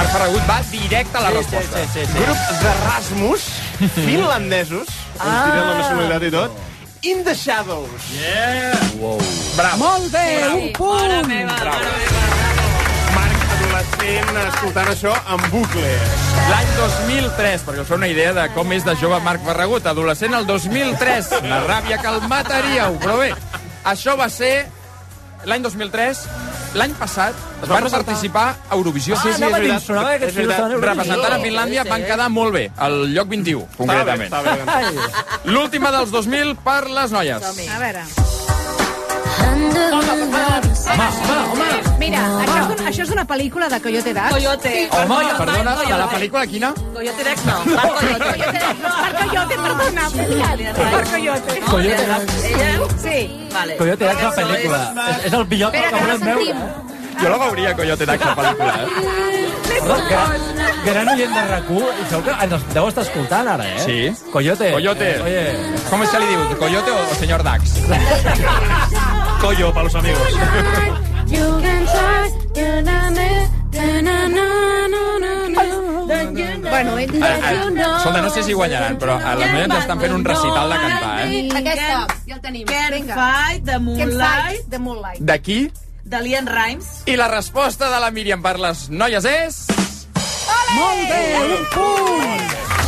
Marc Ferragut va directe a la resposta. Sí. Grup de Rasmus, finlandesos, ens direm la nacionalitat i tot, In the Shadows. Bravo. Molt bé, un punt. Marc, adolescent, escoltant això en bucle. L'any 2003, perquè us feu una idea de com és de jove Marc Ferragut, adolescent el 2003, la ràbia que el mataríeu. Però bé, això va ser l'any 2003. L'any passat es van participar a Eurovisió. Sí, és veritat. Sonava que És veritat. Representant a Finlàndia van quedar molt bé, al lloc 21, concretament. Està bé. L'última dels 2000 per les noies. A veure. Home. Mira, això és d'una pel·lícula de Coyote Dax. Coyote. Home, perdona, de la pel·lícula quina? Coyote Dax no. Va Coyote. Per Coyote, perdona. Per Coyote. Coyote Dax. Ella? Sí. Vale. Coyote Dax, la pel·lícula. És el millor Espera, que que no volem veure. sentim. Jo la veuria, Coyote Dax, la pel·lícula, Gran oient de RAC1. I segur que ens deu estar escoltant ara, eh? Sí. Coyote. Coyote. Oye. ¿Cómo se le diu? ¿Coyote o señor Dax? Coyo, para los amigos. Bueno, Escolta, no sé si guanyaran, però a les noies estan fent un recital de cantar, eh? Aquesta, ja el tenim. Can't Fight, The Moonlight, The Moonlight. D'aquí. de Lian Rimes. I la resposta de la Míriam per les noies és... Molt bé, un punt.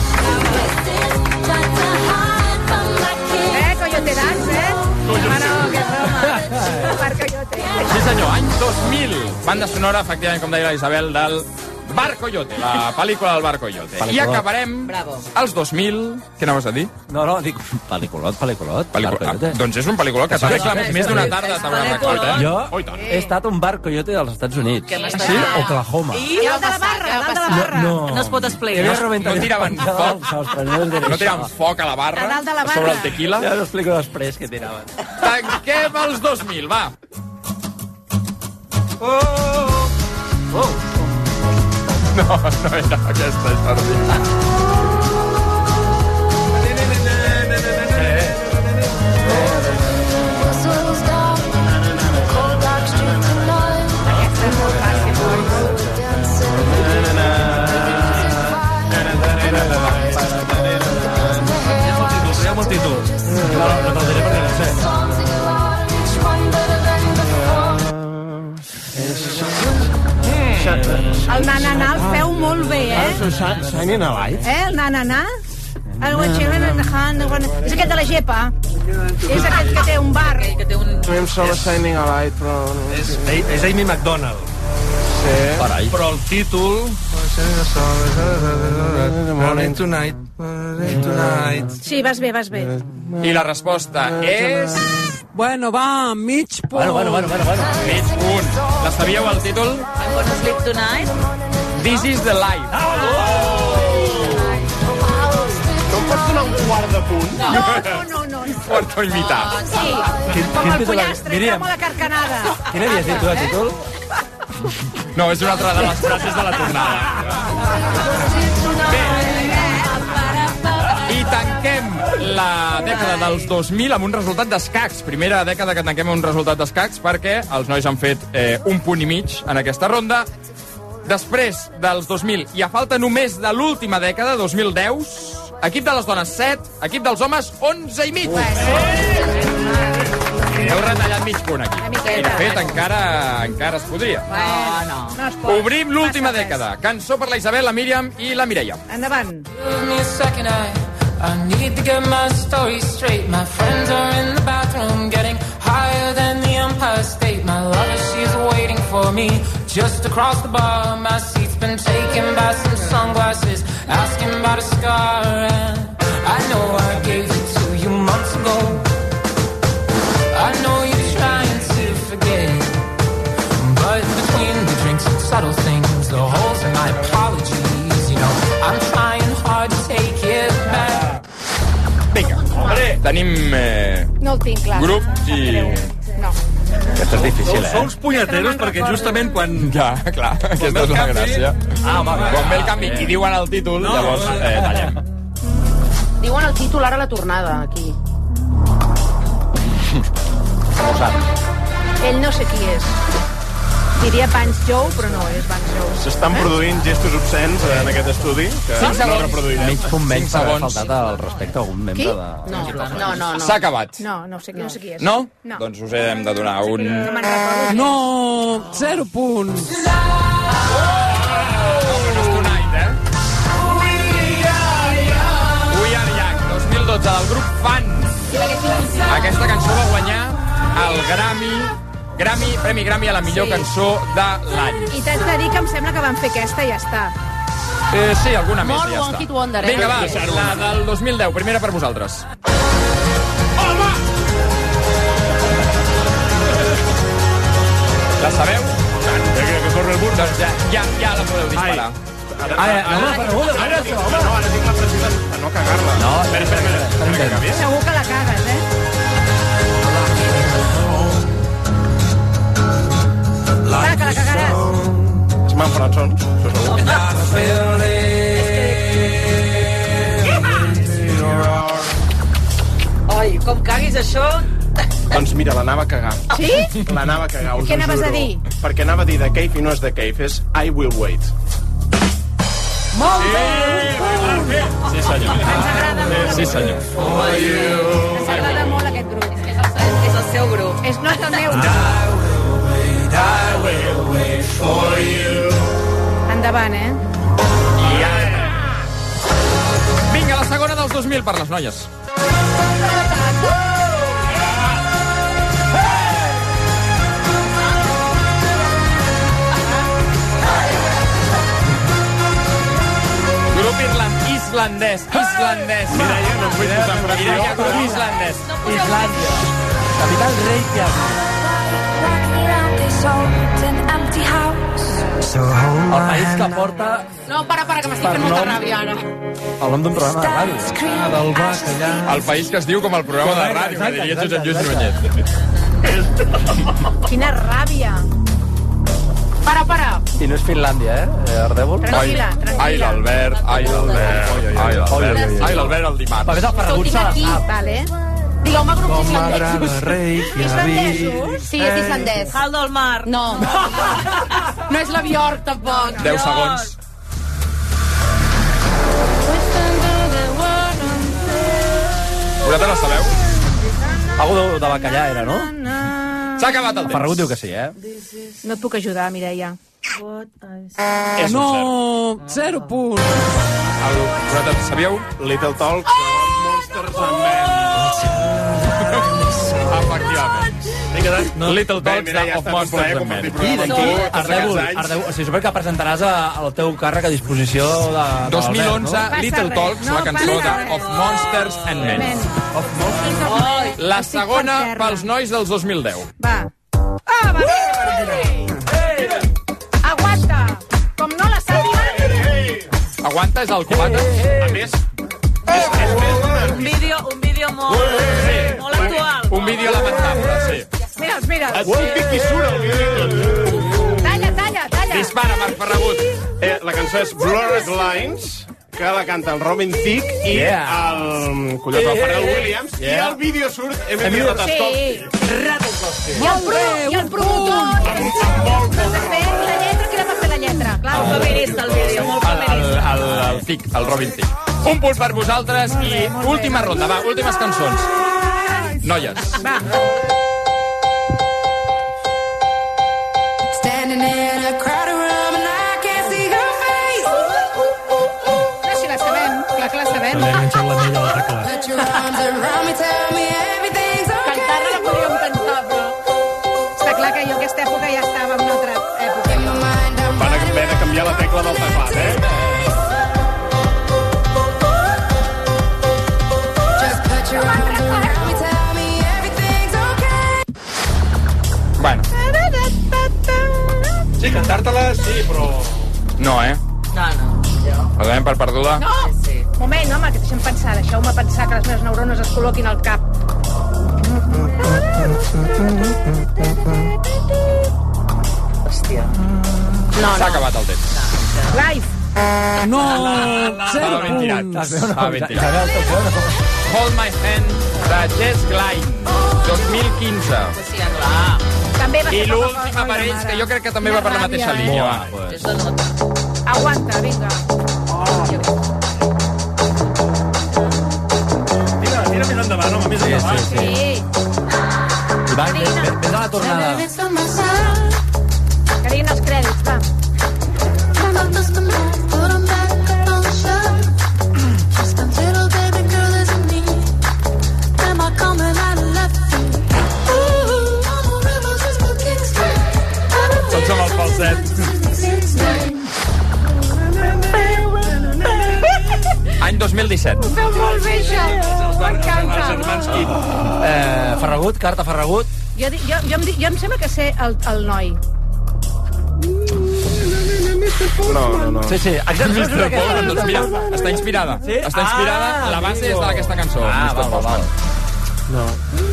Coyote Dax, Ah, no, que broma. Per Coyote. Sí, senyor, any 2000. Banda sonora, efectivament, com deia la Isabel, del Bar Coyote, la pel·lícula del Bar Coyote. I acabarem als 2000... Què anaves a dir? No, dic, pel·lículot. Doncs és un pel·lículot que s'ha reclamat més d'una tarda. Jo he estat a un Bar Coyote dels Estats Units. Sí? Oklahoma. I Dalt de la barra. No. No es pot explicar. No tiraven foc? No tiraven foc a la barra? A dalt de la barra. Sobre el tequila? Ja us explico després què tiraven. Tanquem els 2000, va. No era aquesta, Jordi. Triem el títol. No te'l diré perquè no sé. El na-na-na el feu molt bé, Shining a Light. El na-na-na. El és aquest de la Gepa. És aquest que té un bar. Que té un... A mi em sona Shining a Light, però... És Amy McDonald. Sí. Carai. Però el títol... Morning Tonight. Sí, vas bé. I la resposta és... Bueno, va, mig punt. Bueno. Mig punt. La sabíeu, el títol? I'm gonna sleep tonight. This is the life. No em pots donar un quart de punt? No. Pots imitar. Sí, com el pollastre, com la carcanada. Quin havies dit tu de títol? No, és una altra de les frases de la tornada. Bé. I tanquem la dècada dels 2000 amb un resultat d'escacs. Primera dècada que tanquem amb un resultat d'escacs perquè els nois han fet un punt i mig en aquesta ronda. Després dels 2000, i a falta només de l'última dècada, 2010, equip de les dones 7, equip dels homes 11 i mig. Heu retallat mig punt aquí. I de fet, encara es podria. No. No es pot. Obrim l'última dècada. Cançó per la Isabel, la Míriam i la Mireia. Endavant. Give me a second, I need to get my story straight. My friends are in the bathroom, getting higher than the Empire State. My lover, she's waiting for me just across the bar. My seat's been taken by some sunglasses, asking about a scar. And I know I gave it to you months ago. I know you're trying to forget, but between the drinks and subtle things, the holes in my apologies, you know, I'm trying hard to take it back. Vinga, tenim No el tinc clar. grup i... No. Aquesta és difícil, Sou uns punyeteros perquè justament quan... Ja, clar, aquesta és la gràcia. Quan ve el canvi i diuen el títol, llavors tallem. Diuen el títol ara a la tornada, aquí. Ell no sé qui és. Diria Vance Joe, però no és Vance Joe. S'estan produint gestos obscens en aquest estudi, que 5 no segons. reproduirem. Mig punt menys 5 per haver segons. faltat el respecte a algun membre Qui? de... No. S'ha acabat. No sé qui és. No? No. Doncs us hem de donar un... No me'n recordo. No! 0 punts! Tonight, eh? We Are Young, 2012, del grup Fan. Aquesta cançó va guanyar el Premi Grammy a la millor cançó de l'any. I t'haig de dir que em sembla que van fer aquesta i ja està. Sí, alguna més, Molt ja One està. Hit Wonder, eh? Vinga, va, la del 2010, primera per vosaltres. Home! La sabeu? Que corre el burro. Doncs ja la podeu disparar. Ara tinc la pressió de no cagar-la. No, Espera. Segur que la cagues, eh? Va, que la cagaràs. És Manfred Sons, això segur. Ai, com caguis això... Doncs mira, l'anava a cagar. Sí? L'anava a cagar, us Què ho anaves juro. a dir? Perquè anava a dir The Cave i no és The Cave, és I Will Wait. Molt bé! Sí, senyor. Ens agrada molt. Sí, senyor. Ens agrada molt aquest grup. És el seu grup. No és el meu. Endavant, eh? Vinga, la segona dels 2000 per les noies. Grup islandès. Mireia, no em vull posar pressió. Mireia, grup islandès. Islàndia. Capital Reykjavik. El país que porta No, para, que m'estic fent molta ràbia ara. el nom d'un programa de ràdio. Del bacallà. El país que es diu com el programa de ràdio, que diria Josep Lluís Núñez. Quina ràbia. Para. I no és Finlàndia, Ardèvol? Tranquil·la. Ai, l'Albert, el dimarts. Perquè és el Tot Ferragut tinc aquí, vale? Digueu-me grups islandesos. Islandesos? Sí, és islandès. Hal del Mar. No. No és la Bjork, tampoc. 10 segons. Vosaltres la sabeu? Algú de bacallà era, no? S'ha acabat el temps. Ferragut diu que sí, No et puc ajudar, Mireia. És un cert. 0 punts. Vosaltres sabíeu? Little Talks de Monsters and Men. Efectivament. Little Talks of Monsters and Men. I d'aquí, Ardèvol, o sigui, suposo que presentaràs el teu càrrec a disposició de 2011, Passa Little res, Talks, no la cançó passa de res. Of Monsters and Men. La segona pels nois dels 2010. Va. Va. Aguanta. Com no la sàpiga... Aguanta, és el cubata. A més, és més Un vídeo molt actual. Un vídeo lamentable, sí. Mira'ls. et pic i surt el vídeo. Talla. Dispara, Marc Ferragut. La cançó és Blurred Lines, que la canta el Robin Thicke i el Pharrell Williams, i el vídeo surt Emilio Ratajkowski. Sí. I el promotor... De fet, la lletra, qui la va fer la lletra? Clar, Molt feminista, el vídeo, molt feminista. El Thicke, el Robin Thicke. Un punt per vosaltres i última ronda, va, últimes cançons. Noies. Va. Standing in a crowded room and I can't see her face. No, si la sabem, clar que la sabem. Li ha enganxat l'anell a la tecla. Put your arms around me, tell me everything's okay. Cantar-la la podríem cantar, però... Està clar que jo aquesta època ja estava en una altra època. In my mind, I'm Van haver de canviar la tecla del teclat, just put your arms around me, tell me everything's okay. Bueno, Sí, cantar-te-la, sí, però... no, No. La donem per perduda. No! Sí. Moment, home, que deixem pensar. Deixeu-me pensar que les meves neurones es col·loquin al cap. Hòstia. S'ha acabat el temps. Live. No, Estava ben tirat. Estava ben tirat. Isabel, teu Hold My Hand, de Jess Glynne, 2015. Sí, clar. També va I ser l'últim Coca-Cola, aparell, mare. que jo crec que també va per la mateixa Quina línia. Buah, Va. pues. Això nota. Aguanta, vinga. Tira més endavant, home, més endavant. Sí. Va, vés a la tornada. Que diguin els crèdits, va. Tots som el falset. Any 2017. Feu molt bé, això. M'encanta. Ferragut, carta Ferragut. Jo em sembla que sé el noi. No. Sí, exacte. Doncs mira, està inspirada. Sí? Està inspirada, Ah, la base és amigo. d'aquesta cançó. Ah, Mr. Postman. No.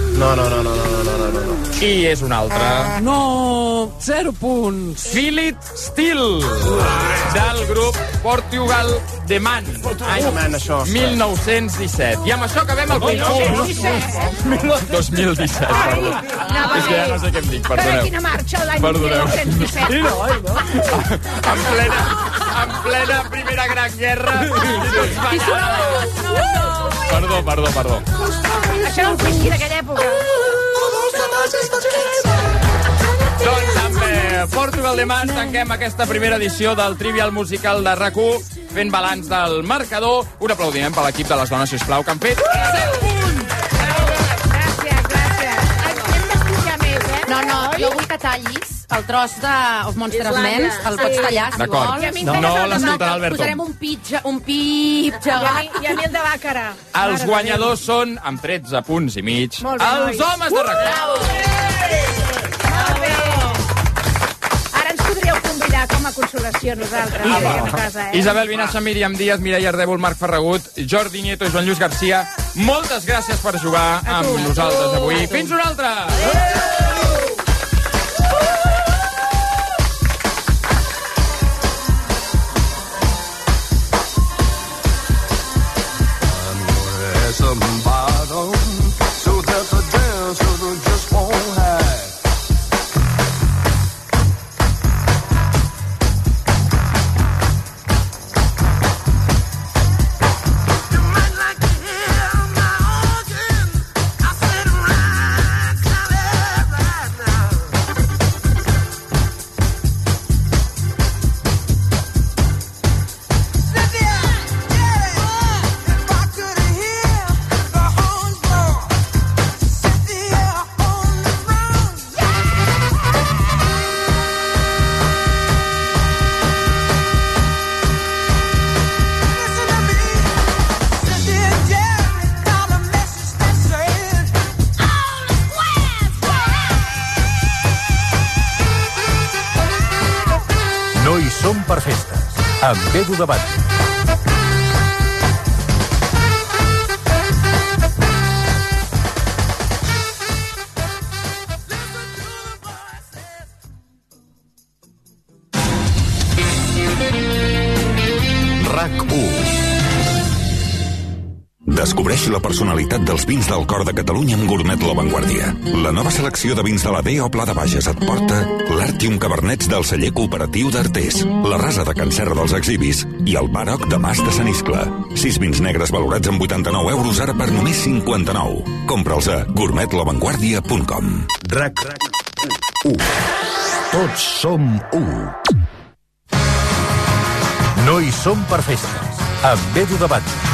I és un altre. No, 0 punts. Philip Steele, del grup Portugal The Man, any Man, això. 1917. I amb això acabem el concurs. 2017. Perdó. És que ja no sé què em dic, Però perdoneu. quina marxa l'any Perdoneu. 1917. En plena Primera Gran Guerra. Perdó. Això era el whisky d'aquella època. Doncs amb Portugal The Man tanquem aquesta primera edició del Trivial Musical de RAC1 fent balanç del marcador. Un aplaudiment per l'equip de les dones, sisplau, que han fet 7 punts! Gràcies. Hem d'estudiar més, eh? No, jo vull que tallis el tros de Of Monsters És l'Anna. Men, el pots tallar, si D'acord. vols. I a mi No, m'agrada l'escoltarà Alberto. Posarem un pip gegant. I a mi el de Bàcara. Els guanyadors són, amb 13 punts i mig, Molt bé, els nois. homes de RAC1. Molt bé. Ara ens podríeu convidar com a consolació nosaltres. A casa, Isabel Vinaixa, Míriam Díaz, Mireia Ardèvol, Marc Ferragut, Jordi Nieto i Joan Lluís Garcia. Moltes gràcies per jugar amb nosaltres avui. Fins una altra! No hi som per festes, amb Edu de Batlle. RAC1. Descobreix la personalitat dels vins del cor de Catalunya amb Gourmet La Vanguardia. La nova selecció de vins de la B o Pla de Bages et porta l'Artium Cabernets del celler cooperatiu d'Artés, la Rasa de Can Serra dels Exhibis i el Baroc de Mas de Sant Iscle. 6 vins negres valorats amb 89 euros ara per només 59. Compra'ls a gourmetlavanguardia.com. RAC1. Tots som u. No hi som per festes, amb Edu de Batlle.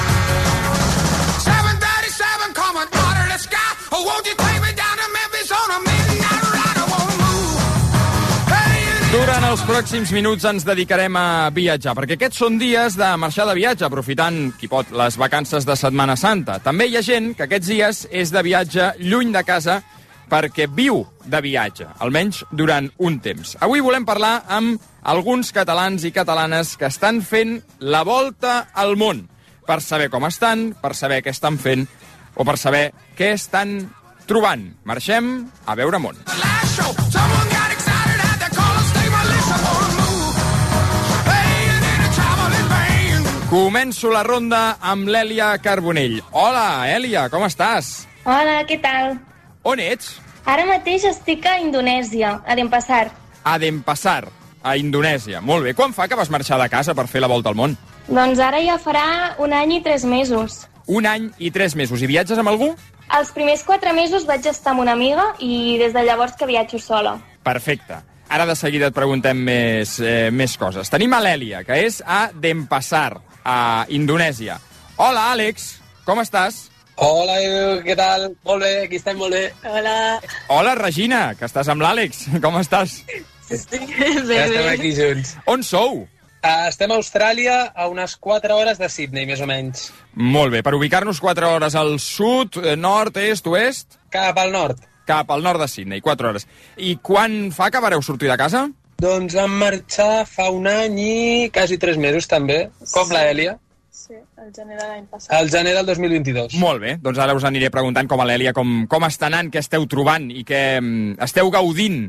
Durant els pròxims minuts ens dedicarem a viatjar, perquè aquests són dies de marxar de viatge, aprofitant, qui pot, les vacances de Setmana Santa. També hi ha gent que aquests dies és de viatge lluny de casa perquè viu de viatge, almenys durant un temps. Avui volem parlar amb alguns catalans i catalanes que estan fent la volta al món, per saber com estan, per saber què estan fent o per saber què estan trobant. Marxem a veure món. Començo la ronda amb l'Èlia Carbonell. Hola, Èlia, com estàs? Hola, què tal? On ets? Ara mateix estic a Indonèsia, a Denpasar. A Denpasar, a Indonèsia. Molt bé. Quan fa que vas marxar de casa per fer la volta al món? Doncs ara ja farà 1 any i 3 mesos. 1 any i 3 mesos. I viatges amb algú? Els primers 4 mesos vaig estar amb una amiga i des de llavors que viatjo sola. Perfecte. Ara de seguida et preguntem més coses. Tenim a l'Èlia, que és a Denpasar, a Indonèsia. Hola, Àlex. Com estàs? Hola, Edu, què tal? Molt bé, aquí estem molt bé. Hola. Hola, Regina, que estàs amb l'Àlex. Com estàs? Sí, ja estem aquí junts. On sou? Estem a Austràlia, a unes 4 hores de Sydney, més o menys. Molt bé, per ubicar-nos 4 hores al sud, nord, est, oest? Cap al nord. Cap al nord de Sydney, 4 hores. I quan fa que vareu sortir de casa? Doncs vam marxar fa 1 any i quasi 3 mesos, també, com la Èlia. Sí, el gener de l'any passat. El gener del 2022. Molt bé, doncs ara us aniré preguntant com a l'Èlia, com està anant, què esteu trobant i què esteu gaudint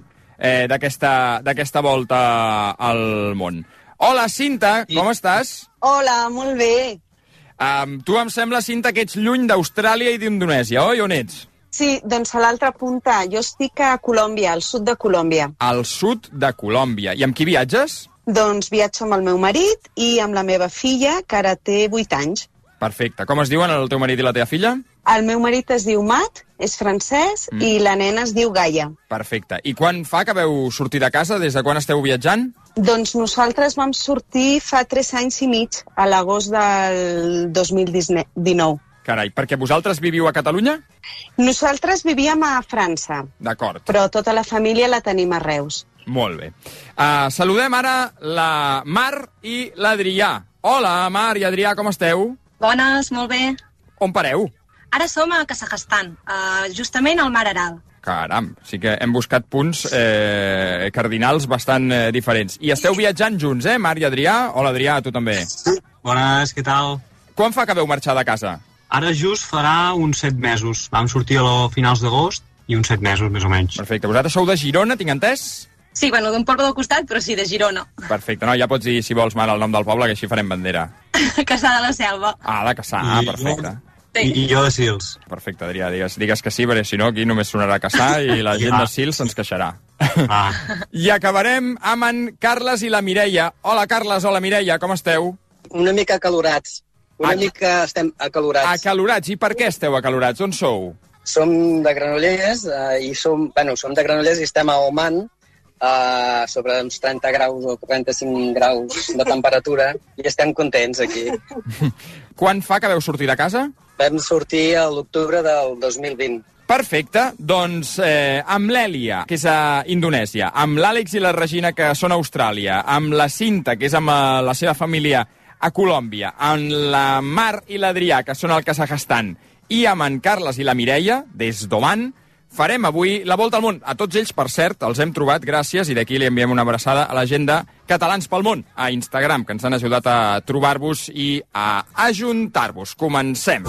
d'aquesta volta al món. Hola, Cinta, com estàs? Hola, molt bé. Tu em sembla, Cinta, que ets lluny d'Austràlia i d'Indonèsia, oi? On ets? Sí, doncs a l'altra punta. Jo estic a Colòmbia, al sud de Colòmbia. Al sud de Colòmbia. I amb qui viatges? Doncs viatjo amb el meu marit i amb la meva filla, que ara té 8 anys. Perfecte. Com es diuen el teu marit i la teva filla? El meu marit es diu Matt, és francès, i la nena es diu Gaia. Perfecte. I quan fa que veu sortir de casa? Des de quan esteu viatjant? Doncs nosaltres vam sortir fa 3 anys i mig, a l'agost del 2019. Carai, perquè vosaltres viviu a Catalunya? Nosaltres vivíem a França. D'acord. Però tota la família la tenim a Reus. Molt bé. Saludem ara la Mar i l'Adrià. Hola, Mar i Adrià, com esteu? Bones, molt bé. On pareu? Ara som a Kazakhstan, justament al Mar Aral. Caram, sí que hem buscat punts cardinals bastant diferents. I esteu viatjant junts, Mar i Adrià? Hola, Adrià, tu també. Bones, què tal? Quan fa que veu marxar de casa? Ara just farà uns 7 mesos. Vam sortir a finals d'agost i uns 7 mesos, més o menys. Perfecte. Vosaltres sou de Girona, tinc entès? Sí, bueno, d'un poble del costat, però sí, de Girona. Perfecte. No, ja pots dir, si vols, Mar, el nom del poble, que així farem bandera. Cassà de la Selva. Ah, de Cassà, perfecte. I jo de Sils. Perfecte, Adrià, digues que sí, perquè si no aquí només sonarà Cassà i la gent de Sils se'ns queixarà. I acabarem amb en Carles i la Mireia. Hola, Carles, hola, Mireia, com esteu? Una mica acalorats. Una mica estem acalorats. Acalorats. I per què esteu acalorats? On sou? Som de Granollers i som de Granollers i estem a Oman, sobre uns 30 graus o 45 graus de temperatura, i estem contents aquí. Quan fa que veu sortir de casa? Vam sortir a l'octubre del 2020. Perfecte, doncs amb l'Èlia, que és a Indonèsia, amb l'Àlex i la Regina, que són a Austràlia, amb la Cinta, que és amb la seva família a Colòmbia, amb la Mar i l'Adrià, que són al Kazakhstan, i amb en Carles i la Mireia, des d'Oman, farem avui la volta al món. A tots ells, per cert, els hem trobat gràcies, i d'aquí li enviem una abraçada a la gent de Catalans pel Món, a Instagram, que ens han ajudat a trobar-vos i a ajuntar-vos. Comencem.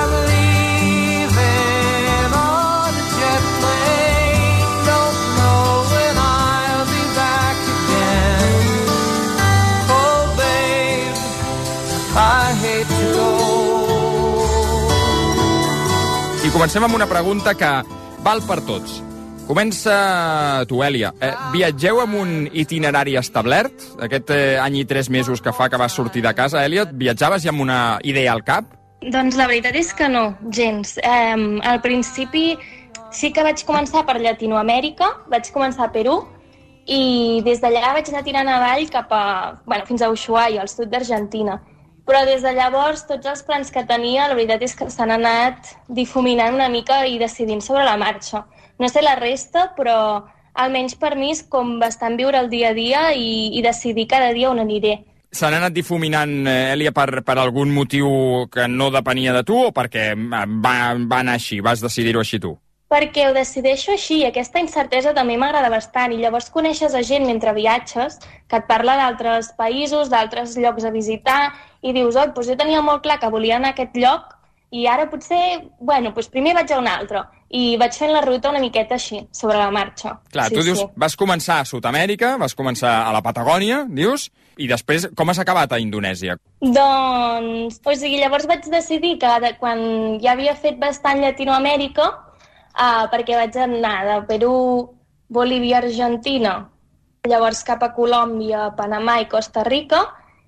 I comencem amb una pregunta que val per tots. Comença tu, Èlia. Viatgeu amb un itinerari establert? Aquest any i 3 mesos que fa que vas sortir de casa, Èlia, viatjaves ja amb una idea al cap? Doncs la veritat és que no, gens. Al principi sí que vaig començar per Llatinoamèrica, vaig començar a Perú, i des d'allà vaig anar tirant avall fins a Ushuaia, al sud d'Argentina. Però des de llavors tots els plans que tenia, la veritat és que s'han anat difuminant una mica i decidint sobre la marxa. No sé la resta, però almenys per mi és com bastant viure el dia a dia i decidir cada dia on aniré. S'han anat difuminant, Èlia, per algun motiu que no depenia de tu o perquè va anar així, vas decidir-ho així tu? Perquè ho decideixo així, aquesta incertesa també m'agrada bastant, i llavors coneixes a gent mentre viatges que et parla d'altres països, d'altres llocs a visitar, i dius, doncs jo tenia molt clar que volia anar a aquest lloc, i ara potser, primer vaig a un altre, i vaig fent la ruta una miqueta així, sobre la marxa. Clar, tu dius, vas començar a Sud-amèrica, vas començar a la Patagònia, dius, i després com has acabat a Indonèsia? Doncs, llavors vaig decidir que quan ja havia fet bastant Llatinoamèrica, perquè vaig anar de Perú, Bolívia, Argentina, llavors cap a Colòmbia, Panamà i Costa Rica,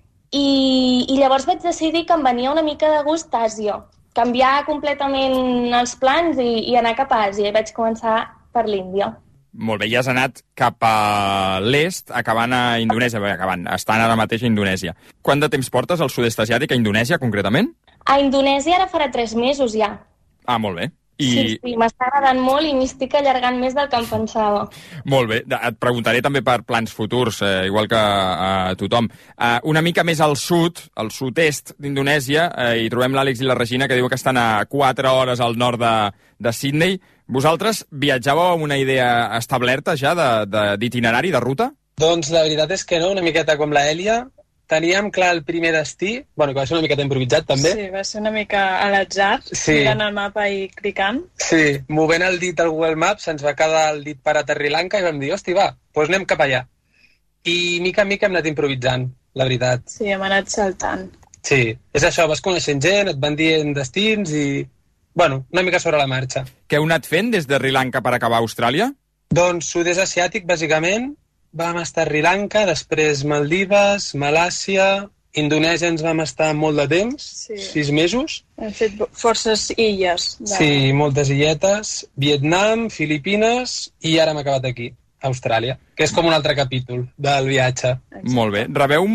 i llavors vaig decidir que em venia una mica de gust Àsia, canviar completament els plans i anar cap a Àsia, i vaig començar per l'Índia. Molt bé, ja has anat cap a l'est, acabant a Indonèsia, estan ara mateix a Indonèsia. Quant de temps portes al sud-est asiàtic, a Indonèsia concretament? A Indonèsia ara farà 3 mesos ja. Ah, molt bé. Sí, m'està agradant molt i m'hi estic allargant més del que em pensava. Molt bé, et preguntaré també per plans futurs, igual que a tothom. Una mica més al sud, al sud-est d'Indonèsia, hi trobem l'Àlex i la Regina, que diu que estan a 4 hores al nord de Sydney. Vosaltres viatjàveu amb una idea establerta ja d'itinerari, de ruta? Doncs la veritat és que no, una miqueta com la Èlia. Teníem clar el primer destí, que va ser una miqueta improvisat, també. Sí, va ser una mica a l'atzar, mirant el mapa i clicant. Sí, movent el dit al Google Maps, ens va quedar el dit parat a Sri Lanka i vam dir, hosti, va, doncs anem cap allà. I mica en mica hem anat improvisant, la veritat. Sí, hem anat saltant. Sí, és això, vas coneixent gent, et van dient destins i, una mica sobre la marxa. Què heu anat fent des de Sri Lanka per acabar a Austràlia? Doncs sud-est asiàtic, bàsicament. Vam estar a Sri Lanka, després Maldives, Malàcia, Indonèsia ens vam estar molt de temps, 6 mesos. Hem fet forces illes. Sí, moltes illetes, Vietnam, Filipines i ara hem acabat aquí, Austràlia, que és com un altre capítol del viatge. Exacte. Molt bé. Rebeu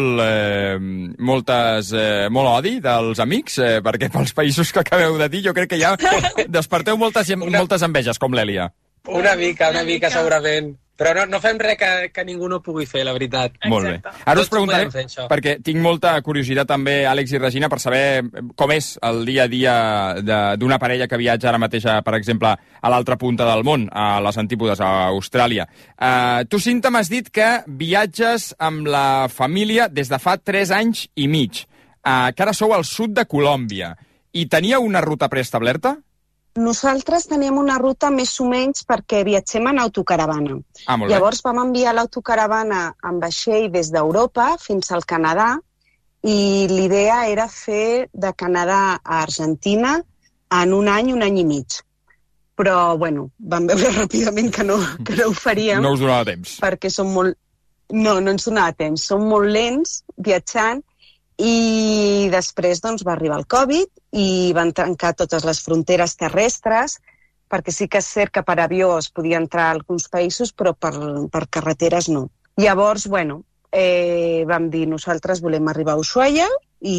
molt odi dels amics? Perquè pels països que acabeu de dir jo crec que ja desperteu moltes enveges, com l'Èlia. Una mica, segurament. Però no fem res que ningú no pugui fer, la veritat. Molt bé. Ara us preguntaré, perquè tinc molta curiositat també, Àlex i Regina, per saber com és el dia a dia d'una parella que viatja ara mateix, per exemple, a l'altra punta del món, a les antípodes, a Austràlia. Tu, Cinta, m'has dit que viatges amb la família des de fa 3 anys i mig, que ara sou al sud de Colòmbia. I tenia una ruta preestablerta? Nosaltres teníem una ruta més o menys perquè viatgem en autocaravana. Llavors vam enviar l'autocaravana en vaixell des d'Europa fins al Canadà i l'idea era fer de Canadà a Argentina en un any i mig. Però, vam veure ràpidament que no ho faríem. No us donava temps. Perquè som molt... No ens donava temps. Som molt lents viatjant i després va arribar el Covid i van tancar totes les fronteres terrestres, perquè sí que és cert que per avió es podia entrar a alguns països, però per carreteres no. Llavors, vam dir, nosaltres volem arribar a Ushuaia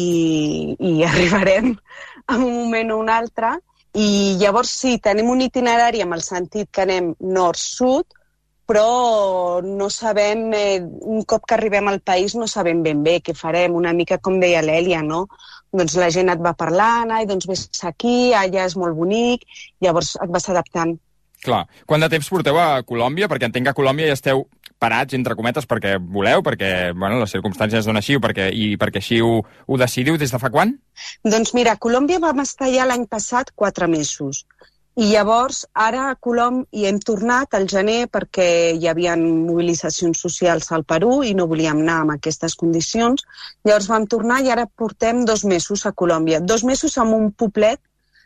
i arribarem en un moment o un altre. I llavors sí, tenim un itinerari amb el sentit que anem nord-sud, però no sabem, un cop que arribem al país no sabem ben bé què farem, una mica com deia l'Èlia, no? Doncs la gent et va parlant, doncs vés aquí, allà és molt bonic, llavors et vas adaptant. Clar. Quant de temps porteu a Colòmbia? Perquè entenc que a Colòmbia ja esteu parats, entre cometes, perquè voleu, perquè les circumstàncies són així i perquè així ho decidiu. Des de fa quan? Doncs mira, a Colòmbia vam estar ja l'any passat 4 mesos. I llavors, ara a Colòmbia hi hem tornat al gener perquè hi havia mobilitzacions socials al Perú i no volíem anar amb aquestes condicions. Llavors vam tornar i ara portem 2 mesos a Colòmbia. 2 mesos en un poblet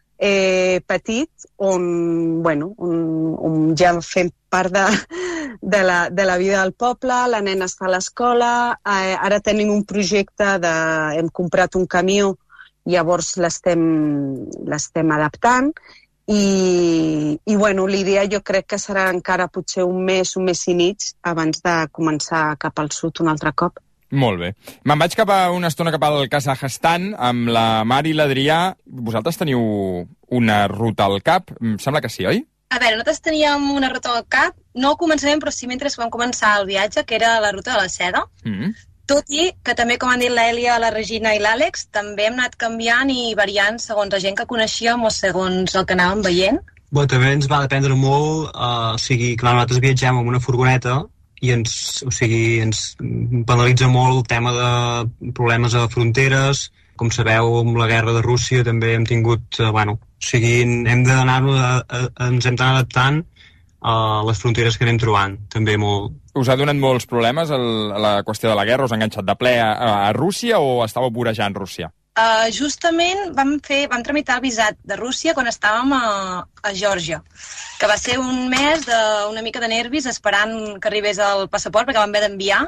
petit on ja fem part de la vida del poble, la nena està a l'escola, ara tenim un projecte hem comprat un camió, llavors l'estem adaptant. I l'idea jo crec que serà encara potser un mes i mig abans de començar cap al sud un altre cop. Molt bé. Me'n vaig una estona cap al Kazakhstan amb la Mar i l'Adrià. Vosaltres teniu una ruta al cap? Em sembla que sí, oi? A veure, nosaltres teníem una ruta al cap, no al començament, però sí mentre vam començar el viatge, que era la ruta de la seda. Tot i que també, com han dit l'Èlia, la Regina i l'Àlex, també hem anat canviant i variant segons la gent que coneixíem o segons el que anàvem veient. També ens va dependre molt, clar, nosaltres viatgem amb una furgoneta i ens penalitza molt el tema de problemes a fronteres. Com sabeu, amb la guerra de Rússia també hem tingut, ens hem d'anar adaptant a les fronteres que anem trobant, també molt. Us ha donat molts problemes la qüestió de la guerra? Us ha enganxat de ple a Rússia o estàveu vorejant Rússia? Justament vam tramitar el visat de Rússia quan estàvem a Geòrgia, que va ser un mes d'una mica de nervis esperant que arribés el passaport, perquè vam haver d'enviar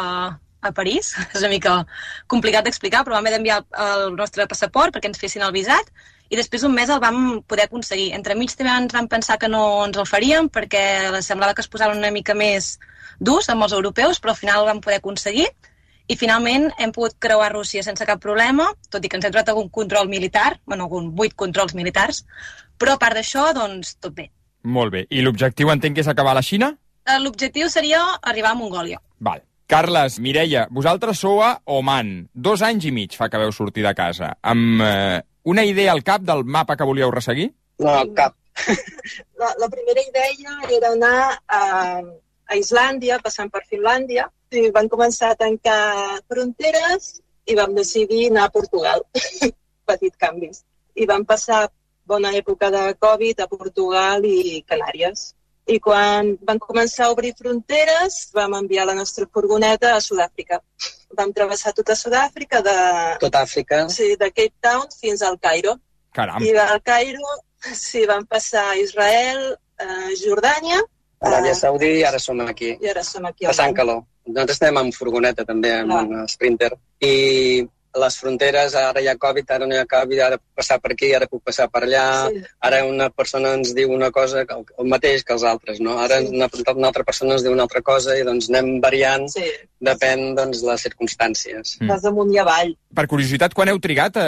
a París. És una mica complicat d'explicar, però vam haver d'enviar el nostre passaport perquè ens fessin el visat, i després un mes el vam poder aconseguir. Entremig també ens vam pensar que no ens el faríem perquè semblava que es posaven una mica més durs amb els europeus, però al final el vam poder aconseguir. I finalment hem pogut creuar Rússia sense cap problema, tot i que ens hem trobat algun control militar, algun 8 controls militars, però a part d'això, doncs, tot bé. Molt bé. I l'objectiu entenc que és acabar a la Xina? L'objectiu seria arribar a Mongòlia. Val. Carles, Mireia, vosaltres sou a Oman. 2 anys i mig fa que veu sortir de casa. Amb una idea al cap del mapa que volíeu resseguir? No, cap. La primera idea era anar a Islàndia, passant per Finlàndia, i van començar a tancar fronteres i vam decidir anar a Portugal. Petit canvis. I vam passar bona època de Covid a Portugal i Canàries. I quan van començar a obrir fronteres, vam enviar la nostra furgoneta a Sud-àfrica. Vam travessar tota Sud-àfrica, Tota Àfrica? Sí, de Cape Town fins al Cairo. Caram. I del Cairo, sí, vam passar a Israel, Jordània, Aràbia Saudí, i ara som aquí. I ara som aquí. Passant calor. Nosaltres estem amb furgoneta, també, amb un Sprinter. I les fronteres, ara hi ha Covid, ara no hi ha Covid, ara puc passar per aquí, ara puc passar per allà. Sí. Ara una persona ens diu una cosa, el mateix que els altres, no? Ara una altra persona ens diu una altra cosa i doncs anem variant, depèn doncs les circumstàncies. Vas amunt i avall. Per curiositat, quan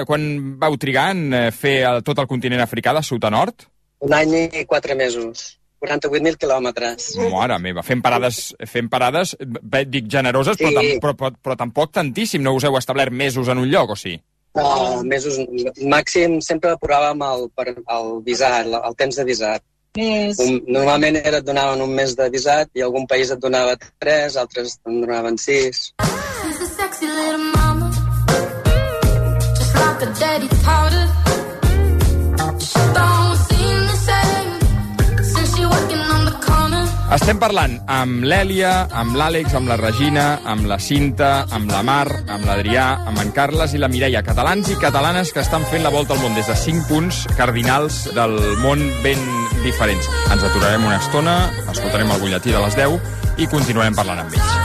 vau trigar en fer tot el continent africà de sud a nord? 1 any i 4 mesos. 48.000 quilòmetres. Mare meva, fent parades, dic generoses, sí. però tampoc tantíssim. No us heu establert mesos en un lloc, o sí? No, mesos màxim, sempre aprovàvem el visat, el temps de visat. Normalment et donaven un mes de visat i algun país et donava 3, altres en donaven 6. Estem parlant amb l'Èlia, amb l'Àlex, amb la Regina, amb la Cinta, amb la Mar, amb l'Adrià, amb en Carles i la Mireia, catalans i catalanes que estan fent la volta al món des de 5 punts cardinals del món ben diferents. Ens aturarem una estona, escoltarem el butlletí de les 10 i continuarem parlant amb ells.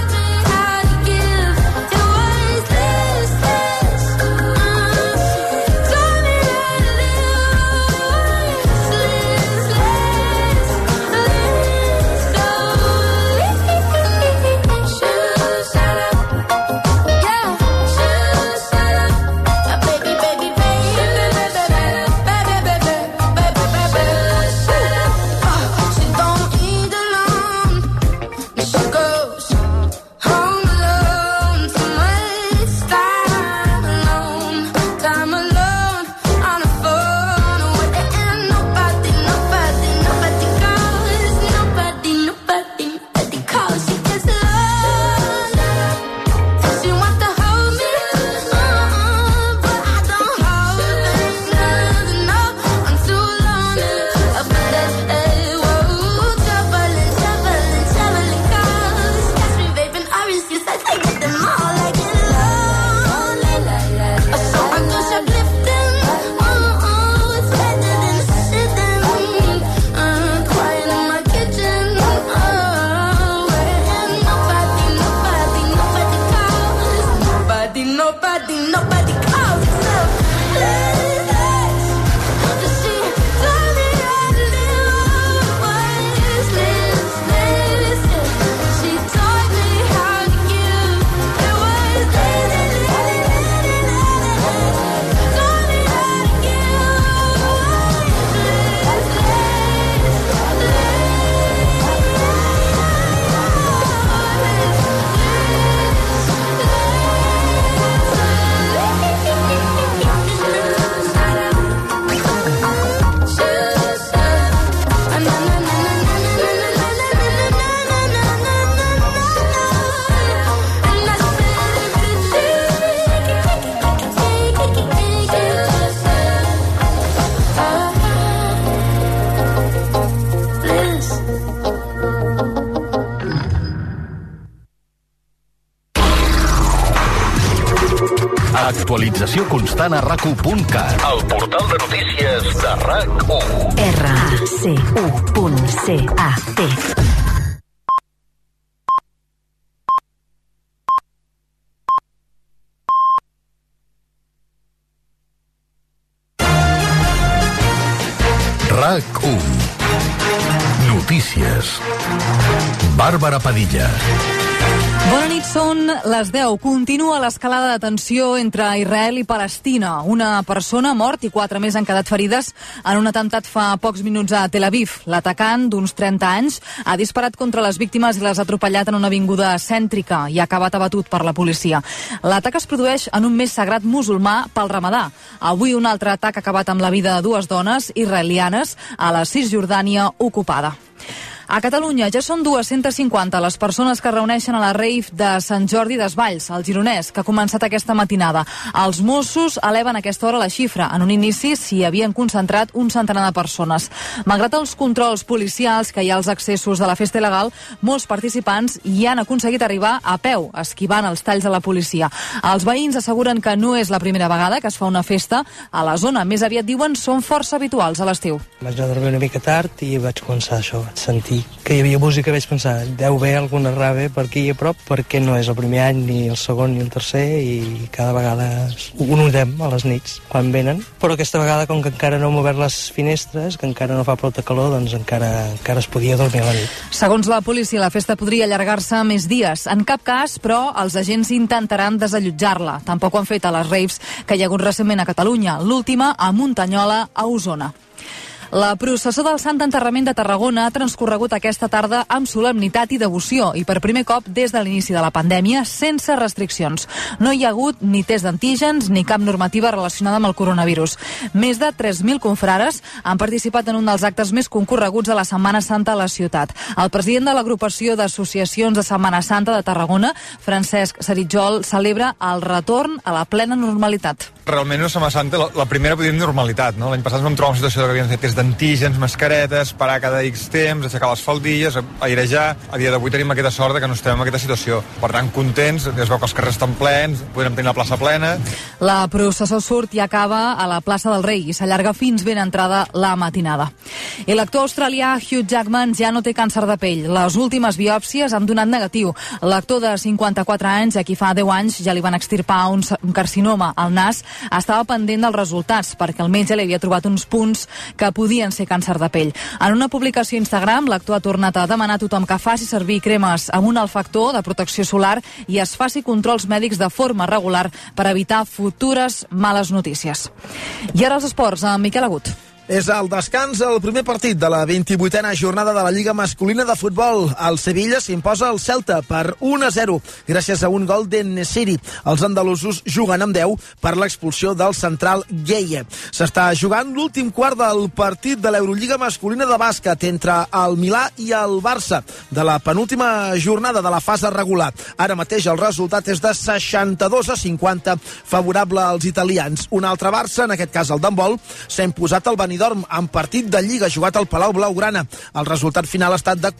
Actualització constant a RAC1.cat. El portal de notícies de RAC1. RAC1.cat. RAC1. Notícies. Bàrbara Padilla. Bona nit, són les 10. Continua l'escalada de tensió entre Israel i Palestina. Una persona ha mort i 4 més han quedat ferides en un atemptat fa pocs minuts a Tel Aviv. L'atacant, d'uns 30 anys, ha disparat contra les víctimes i les ha atropellat en una avinguda cèntrica i ha acabat abatut per la policia. L'atac es produeix en un mes sagrat musulmà pel Ramadà. Avui un altre atac ha acabat amb la vida de 2 dones israelianes a la Cisjordània ocupada. A Catalunya ja són 250 les persones que es reuneixen a la rave de Sant Jordi Desvalls, al Gironès, que ha començat aquesta matinada. Els Mossos eleven a aquesta hora la xifra. En un inici s'hi havien concentrat un centenar de persones. Malgrat els controls policials que hi ha als accessos de la festa il·legal, molts participants hi han aconseguit arribar a peu, esquivant els talls de la policia. Els veïns asseguren que no és la primera vegada que es fa una festa a la zona. Més aviat, diuen, són força habituals a l'estiu. Vaig anar a dormir una mica tard i vaig començar això, vaig sentir que hi havia música, vaig pensar, deu haver alguna rave per aquí a prop, perquè no és el primer any, ni el segon, ni el tercer, i cada vegada ho notem a les nits, quan venen. Però aquesta vegada, com que encara no hem obert les finestres, que encara no fa prou de calor, doncs encara es podia dormir a la nit. Segons la policia, la festa podria allargar-se més dies. En cap cas, però, els agents intentaran desallotjar-la. Tampoc ho han fet a les raves que hi ha hagut recentment a Catalunya, l'última a Muntanyola, a Osona. La processó del Sant Enterrament de Tarragona ha transcorregut aquesta tarda amb solemnitat i devoció i per primer cop des de l'inici de la pandèmia sense restriccions. No hi ha hagut ni test d'antígens ni cap normativa relacionada amb el coronavirus. Més de 3.000 confrares han participat en un dels actes més concorreguts de la Setmana Santa a la ciutat. El president de l'agrupació d'associacions de Setmana Santa de Tarragona, Francesc Saritjol, celebra el retorn a la plena normalitat. Realment una Setmana Santa, la primera podríem dir normalitat, no? L'any passat ens vam trobar una situació que havíem de fer test d'antígens, mascaretes, parar cada X temps, aixecar les faldilles, airejar. A dia d'avui tenim aquesta sort que no estem en aquesta situació. Per tant, contents, es veu que els carrers estan plens, podrem tenir la plaça plena. La processó surt i acaba a la plaça del Rei i s'allarga fins ben entrada la matinada. I l'actor australià Hugh Jackman ja no té càncer de pell. Les últimes biòpsies han donat negatiu. L'actor de 54 anys, a qui fa 10 anys ja li van extirpar un carcinoma al nas, estava pendent dels resultats perquè el metge li havia trobat uns punts que podien ser càncer de pell. En una publicació a Instagram, l'actor ha tornat a demanar a tothom que faci servir cremes amb un alfactor de protecció solar i es faci controls mèdics de forma regular per evitar futures males notícies. I ara els esports, amb Miquel Agut. És el descans el primer partit de la 28a jornada de la Lliga Masculina de Futbol. El Sevilla s'imposa al Celta per 1-0 gràcies a un gol d'En-Nesyri. Els andalusos juguen amb 10 per l'expulsió del central Gueye. S'està jugant l'últim quart del partit de l'Eurolliga Masculina de bàsquet entre el Milà i el Barça de la penúltima jornada de la fase regular. Ara mateix el resultat és de 62-50 favorable als italians. Un altre Barça, en aquest cas el d'handbol, s'ha imposat al Benidorm en partit de Lliga jugat al Palau Blaugrana. El resultat final ha estat de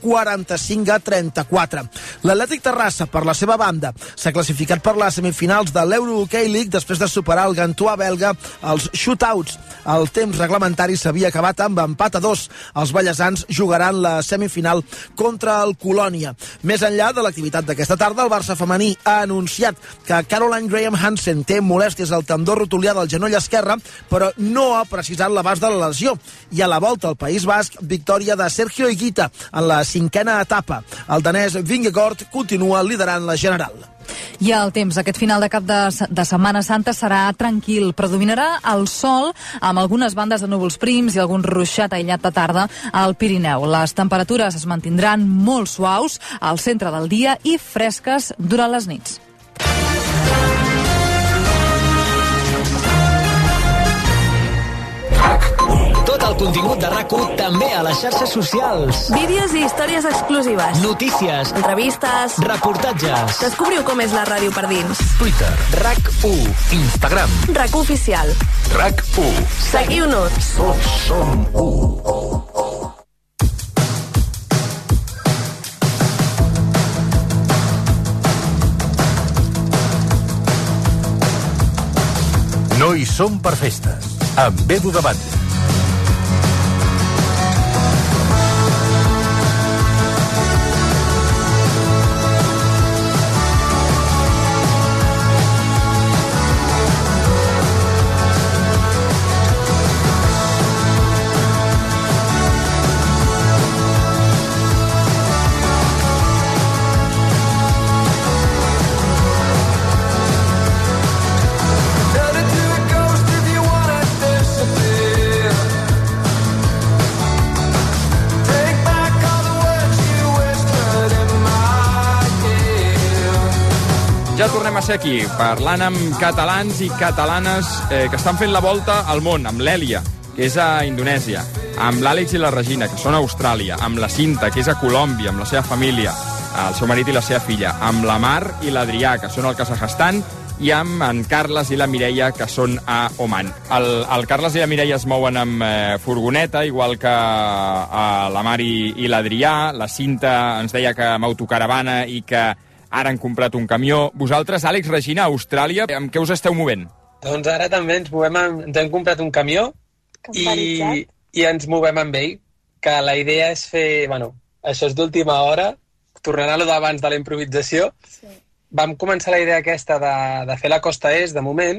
45-34. L'Atlètic Terrassa, per la seva banda, s'ha classificat per les semifinals de l'Euro Hockey League després de superar el Gantois belga als shootouts. El temps reglamentari s'havia acabat amb empat a 2. Els ballesans jugaran la semifinal contra el Colònia. Més enllà de l'activitat d'aquesta tarda, el Barça femení ha anunciat que Caroline Graham Hansen té molèsties al tendó rotulià del genoll esquerre, però no ha precisat l'abast de la lesió. I a la volta al País Basc, victòria de Sergio Higuita en la 5a etapa. El danès Vingegaard continua liderant la general. I el temps, aquest final de cap de Setmana Santa serà tranquil. Predominarà el sol amb algunes bandes de núvols prims i algun ruixat aïllat de tarda al Pirineu. Les temperatures es mantindran molt suaus al centre del dia i fresques durant les nits. Tot el contingut de RAC1 també a les xarxes socials. Vídeos i històries exclusives. Notícies. Entrevistes. Reportatges. Descobriu com és la ràdio per dins. Twitter. RAC1. Instagram. RAC1 Oficial. RAC1. Seguiu-nos. Tots som 1. No hi som per festes, amb Edu de Batlle. Ja tornem a ser aquí, parlant amb catalans i catalanes que estan fent la volta al món, amb l'Èlia, que és a Indonèsia, amb l'Àlex i la Regina, que són a Austràlia, amb la Cinta, que és a Colòmbia, amb la seva família, el seu marit i la seva filla, amb la Mar i l'Adrià, que són al Kazakhstan, i amb en Carles i la Mireia, que són a Oman. El Carles i la Mireia es mouen amb furgoneta, igual que la Mar i l'Adrià. La Cinta ens deia que amb autocaravana i que ara han comprat un camió. Vosaltres, Àlex, Regina, a Austràlia, amb què us esteu movent? Doncs ara també ens hem comprat un camió i ens movem amb ell, que la idea és fer, això és d'última hora, tornant a lo d'abans de la improvisació. Sí. Vam començar la idea aquesta de fer la costa est, de moment,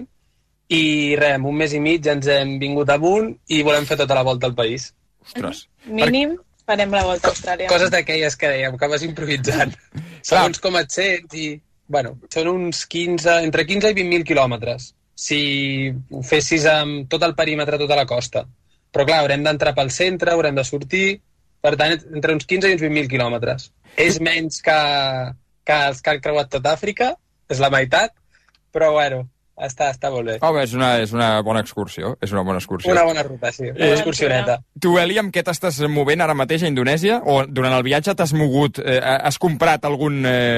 i en un mes i mig ens hem vingut amunt i volem fer tota la volta al país. Ostres. Mínim farem la volta a Austràlia. Coses d'aquelles que dèiem, que vas improvisant. Segons com et sents i... són uns 15, entre 15 i 20.000 quilòmetres. Si ho fessis amb tot el perímetre, tota la costa. Però clar, haurem d'entrar pel centre, haurem de sortir... Per tant, entre uns 15 i uns 20.000 quilòmetres. És menys que els que han creuat tot Àfrica, és la meitat, però està molt bé. És una bona excursió. És una bona excursió. Una bona ruta, sí. Una excursioneta. Tu, Eli, amb què t'estàs movent ara mateix a Indonèsia? O durant el viatge t'has mogut... has comprat algun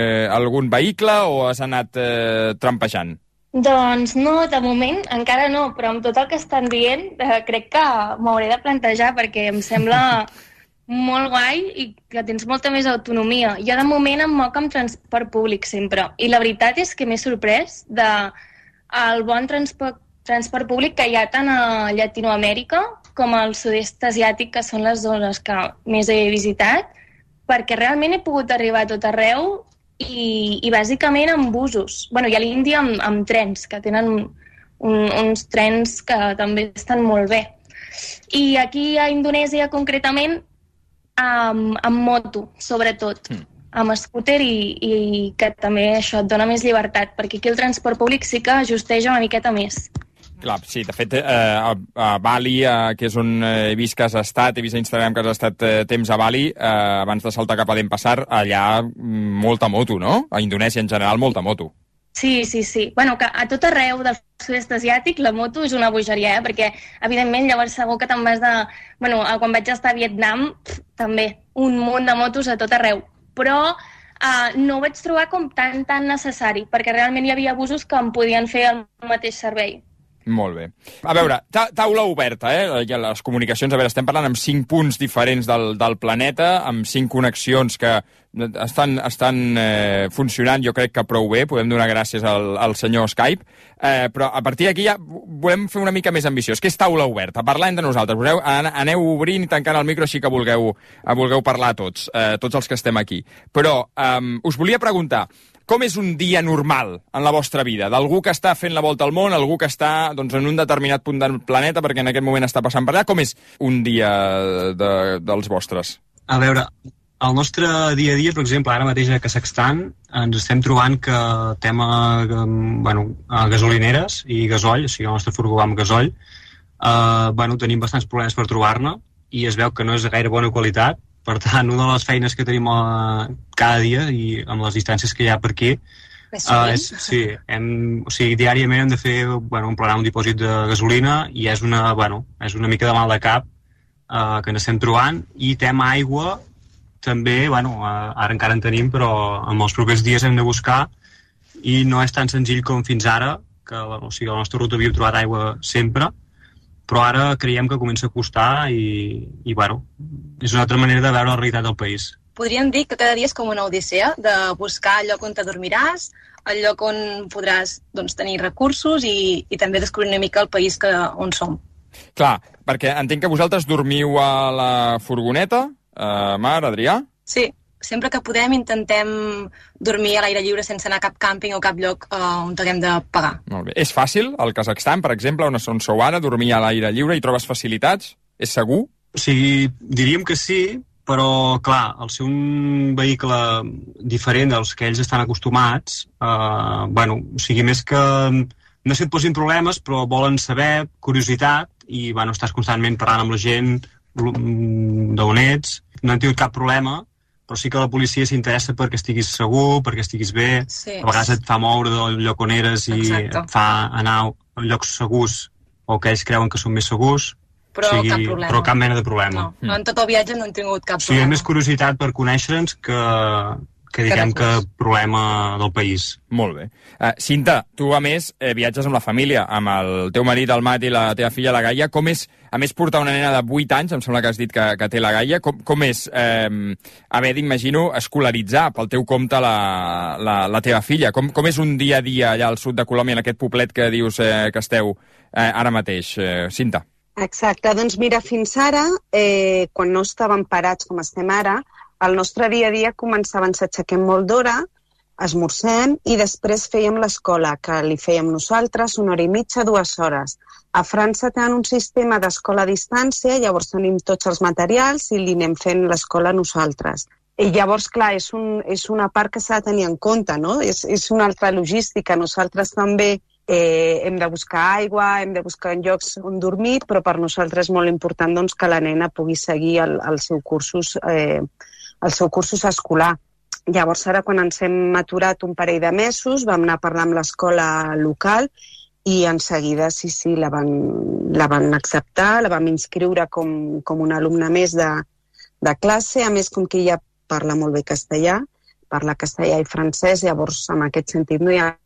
vehicle o has anat trampejant? Doncs no, de moment encara no, però amb tot el que estan dient crec que m'hauré de plantejar perquè em sembla molt guai i que tens molta més autonomia. Jo de moment em moc amb transport públic sempre i la veritat és que m'he sorprès del bon transport públic que hi ha tant a Llatinoamèrica com al sud-est asiàtic, que són les zones que més he visitat, perquè realment he pogut arribar a tot arreu i bàsicament amb busos. I a l'Índia amb trens, que tenen uns trens que també estan molt bé. I aquí a Indonèsia concretament amb moto, sobretot. Amb scooter i que també això et dona més llibertat, perquè aquí el transport públic sí que ajusteja una miqueta més. Clar, sí, de fet, a Bali, que és on he vist que has estat, he vist a Instagram que has estat temps a Bali, abans de saltar cap a Denpasar, allà molta moto, no? A Indonèsia en general, molta moto. Sí. Que a tot arreu del sud-est asiàtic la moto és una bogeria, perquè, evidentment, llavors segur que te'n vas de... quan vaig estar a Vietnam, també, un munt de motos a tot arreu. Però no ho vaig trobar com tan necessari, perquè realment hi havia busos que em podien fer el mateix servei. Molt bé. A veure, taula oberta, les comunicacions, a veure, estem parlant amb 5 punts diferents del planeta, amb 5 connexions que estan funcionant, jo crec que prou bé, podem donar gràcies al senyor Skype, però a partir d'aquí ja volem fer una mica més ambiciós, que és taula oberta, parlar entre nosaltres, aneu obrint i tancant el micro així que vulgueu parlar tots els que estem aquí. Però us volia preguntar, com és un dia normal en la vostra vida? D'algú que està fent la volta al món, algú que està en un determinat punt del planeta perquè en aquest moment està passant per allà. Com és un dia dels vostres? A veure, el nostre dia a dia, per exemple, ara mateix a Kazakhstan, ens estem trobant que tema gasolineres i gasoll, o sigui, el nostre furgó amb gasoll, tenim bastants problemes per trobar-ne i es veu que no és de gaire bona qualitat. Per tant, una de les feines que tenim cada dia i amb les distàncies que hi ha per aquí diàriament hem de fer emplenar un dipòsit de gasolina i és una mica de mal de cap que ens estem trobant. I tema aigua també, ara encara en tenim, però en els propers dies hem de buscar i no és tan senzill com fins ara, que la nostra ruta havíem trobat aigua sempre, però ara creiem que comença a costar i és una altra manera de veure la realitat del país. Podríem dir que cada dia és com una odissea de buscar el lloc on te dormiràs, el lloc on podràs tenir recursos i també descobrir una mica el país on som. Clar, perquè entenc que vosaltres dormiu a la furgoneta, Mar, Adrià? Sí, sempre que podem intentem dormir a l'aire lliure sense anar a cap càmping o cap lloc on haguem de pagar. Molt bé. És fàcil, al Kazakhstan, per exemple, on sou ara, dormir a l'aire lliure i trobes facilitats? És segur? O sigui, diríem que sí, però, clar, al ser un vehicle diferent dels que ells estan acostumats, o sigui, més que no sé si et posin problemes, però volen saber, curiositat, i estàs constantment parlant amb la gent d'on ets. No han tingut cap problema, però sí que la policia s'interessa perquè estiguis segur, perquè estiguis bé. Sí. A vegades et fa moure del lloc on eres i et fa anar a llocs segurs o que ells creuen que són més segurs. Però cap problema. Però cap mena de problema. No, en tot el viatge no han tingut cap problema. problema. És més curiositat per conèixer-nos que diguem que problema del país. Molt bé. Cinta, tu a més viatges amb la família, amb el teu marit, el Mat, i la teva filla, la Gaia. Com és, a més, portar una nena de 8 anys, em sembla que has dit que té la Gaia, com és haver d'imagino escolaritzar pel teu compte la teva filla? Com és un dia a dia allà al sud de Colòmbia, en aquest poblet que dius que esteu ara mateix, Cinta? Exacte, doncs mira, fins ara, quan no estàvem parats com estem ara, el nostre dia a dia començava, ens aixequem molt d'hora, esmorzem i després fèiem l'escola, que li fèiem nosaltres 1 hora i mitja, 2 hores. A França tenen un sistema d'escola a distància, llavors tenim tots els materials i li anem fent l'escola nosaltres. I llavors, clar, és una part que s'ha de tenir en compte, no? És una altra logística. Nosaltres també hem de buscar aigua, hem de buscar llocs on dormir, però per nosaltres és molt important que la nena pugui seguir el seu cursos escolar. Llavors, ara, quan ens hem aturat un parell de mesos, vam anar a parlar amb l'escola local i en seguida, sí, la van acceptar, la vam inscriure com una alumna més de classe. A més, com que ella parla molt bé castellà, parla castellà i francès, llavors, en aquest sentit, no hi ha...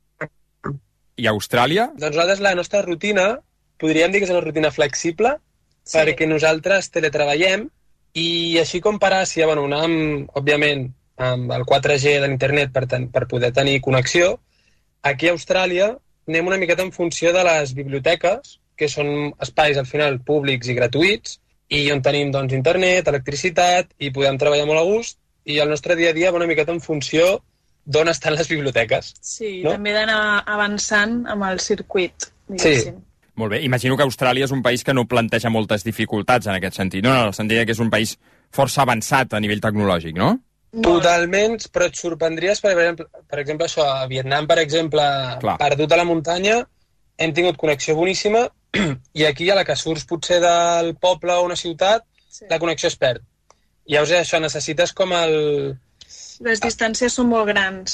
I Austràlia? Doncs nosaltres la nostra rutina, podríem dir que és una rutina flexible, sí, perquè nosaltres teletreballem i així com per Àsia, anàvem, òbviament, amb el 4G de l'internet per poder tenir connexió, aquí a Austràlia anem una miqueta en funció de les biblioteques, que són espais al final públics i gratuïts, i on tenim internet, electricitat, i podem treballar molt a gust, i el nostre dia a dia va una miqueta en funció d'on estan les biblioteques. Sí, no? També d'anar avançant amb el circuit, diguéssim. Sí. Molt bé. Imagino que Austràlia és un país que no planteja moltes dificultats en aquest sentit, no? En el sentit que és un país força avançat a nivell tecnològic, no? Totalment, però et sorprendries, per exemple, això, a Vietnam, per exemple, perdut a la muntanya, hem tingut connexió boníssima, i aquí, a la que surts potser del poble o una ciutat, sí, la connexió es perd. Llavors, això, necessites com el... Les distàncies són molt grans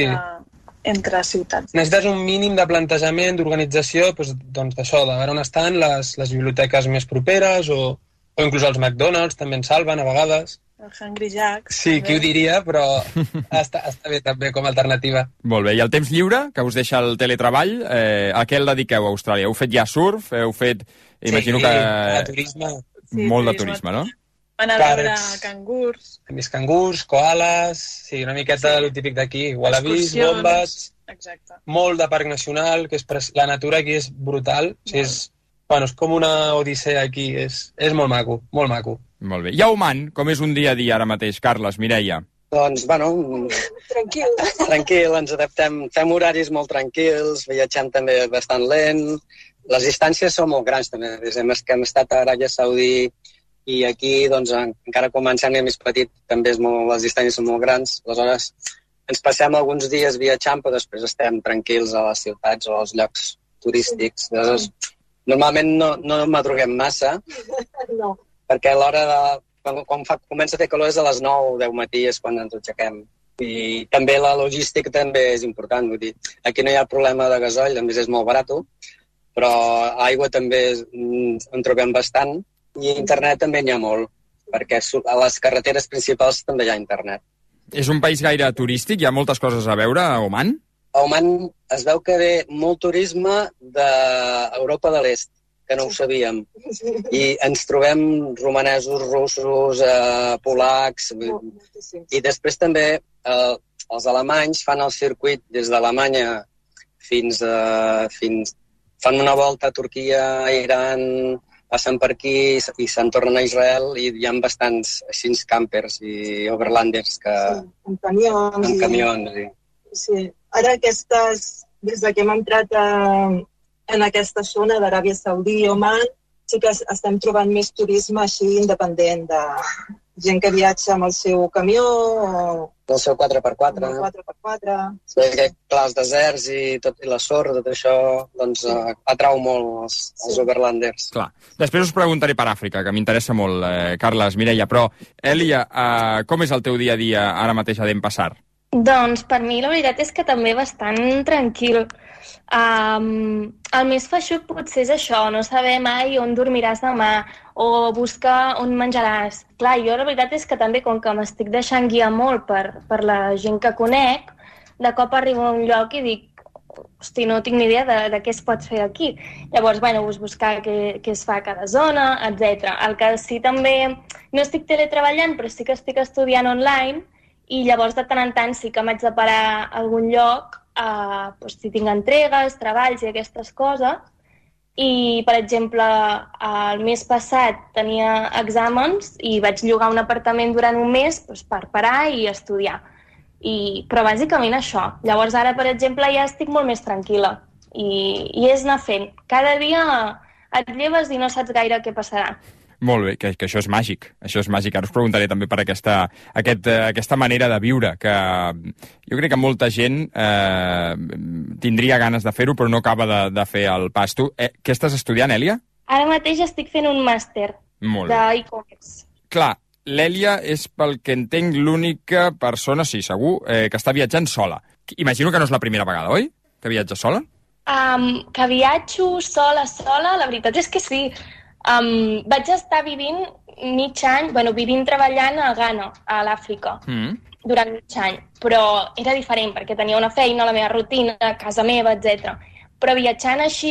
entre ciutats. Necessites un mínim de plantejament, d'organització, doncs d'això, de veure on estan les biblioteques més properes, o inclús els McDonald's també en salven a vegades. El Hungry Jack. Sí, qui ho diria, però està bé també com a alternativa. Molt bé, i el temps lliure, que us deixa el teletreball, a què el dediqueu a Austràlia? Heu fet ja surf? Heu fet... Imagino que... turisme. Molt de turisme, no? Van a veure cangurs. Hem vist cangurs, koalas, sí, una miqueta el típic d'aquí, wallabies, wombats, molt de parc nacional, que la natura aquí és brutal, o sigui, és com una odissea aquí, és molt maco, molt maco. Molt bé. I a Oman, com és un dia a dia ara mateix, Carles, Mireia? Doncs, tranquil, ens adaptem, fem horaris molt tranquils, viatgem també bastant lent, les distàncies són molt grans també, des que hem estat a Aràbia Saudí i aquí, doncs, encara començant més petit, també les distàncies són molt grans, aleshores ens passem alguns dies viatjant, però després estem tranquils a les ciutats o als llocs turístics. Llavors, normalment no madruguem massa, perquè a l'hora de... Quan comença a fer calor és a les 9 o 10 matí és quan ens aixequem. I també la logística també és important, vull dir, aquí no hi ha problema de gasoil, a més és molt barat, però aigua també en trobem bastant, i internet també n'hi ha molt, perquè a les carreteres principals també hi ha internet. És un país gaire turístic? Hi ha moltes coses a veure a Oman? A Oman es veu que ve molt turisme d'Europa de l'Est, que no ho sabíem. I ens trobem romanesos, russos, polacs, i després també els alemanys fan el circuit des d'Alemanya fins fan una volta a Turquia, a Iran, passen per aquí i se'n tornen a Israel i hi ha bastants així campers i overlanders que... Sí, amb camions. Sí. Ara des que hem entrat en aquesta zona d'Aràbia Saudí i Oman, sí que estem trobant més turisme així independent de gent que viatja amb el seu camió o... El seu 4x4. El 4x4. Sí, clar, els deserts i la sorra, tot això, doncs atrau molt els overlanders. Clar. Després us preguntaré per Àfrica, que m'interessa molt, Carles, Mireia, però, Èlia, com és el teu dia a dia ara mateix a Denpasar? Doncs per mi la veritat és que també bastant tranquil. El més feixuc potser és això, no saber mai on dormiràs demà o buscar on menjaràs. Clar, jo la veritat és que també, com que m'estic deixant guiar molt per la gent que conec, de cop arribo a un lloc i dic, hosti, no tinc ni idea de què es pot fer aquí. Llavors, bueno, buscar què es fa a cada zona, etc. El que sí també, no estic teletreballant, però sí que estic estudiant online i llavors de tant en tant sí que m'haig de parar a algun lloc si tinc entregues, treballs i aquestes coses. I, per exemple, el mes passat tenia exàmens i vaig llogar un apartament durant un mes per parar i estudiar. Però bàsicament això. Llavors ara, per exemple, ja estic molt més tranquil·la i és anar fent. Cada dia et lleves i no saps gaire què passarà. Molt bé, que això és màgic. Això és màgic. Ara us preguntaré també per aquesta manera de viure, que jo crec que molta gent tindria ganes de fer-ho, però no acaba de fer el pas. Tu, què estàs estudiant, Èlia? Ara mateix estic fent un màster d'e-commerce. Clar, l'Èlia és, pel que entenc, l'única persona, sí, segur, que està viatjant sola. Imagino que no és la primera vegada, oi? Que viatja sola? Que viatjo sola, la veritat és que sí. Vaig estar vivint treballant a Ghana, a l'Àfrica, durant mig any, però era diferent perquè tenia una feina, la meva rutina, casa meva, etc. Però viatjant així,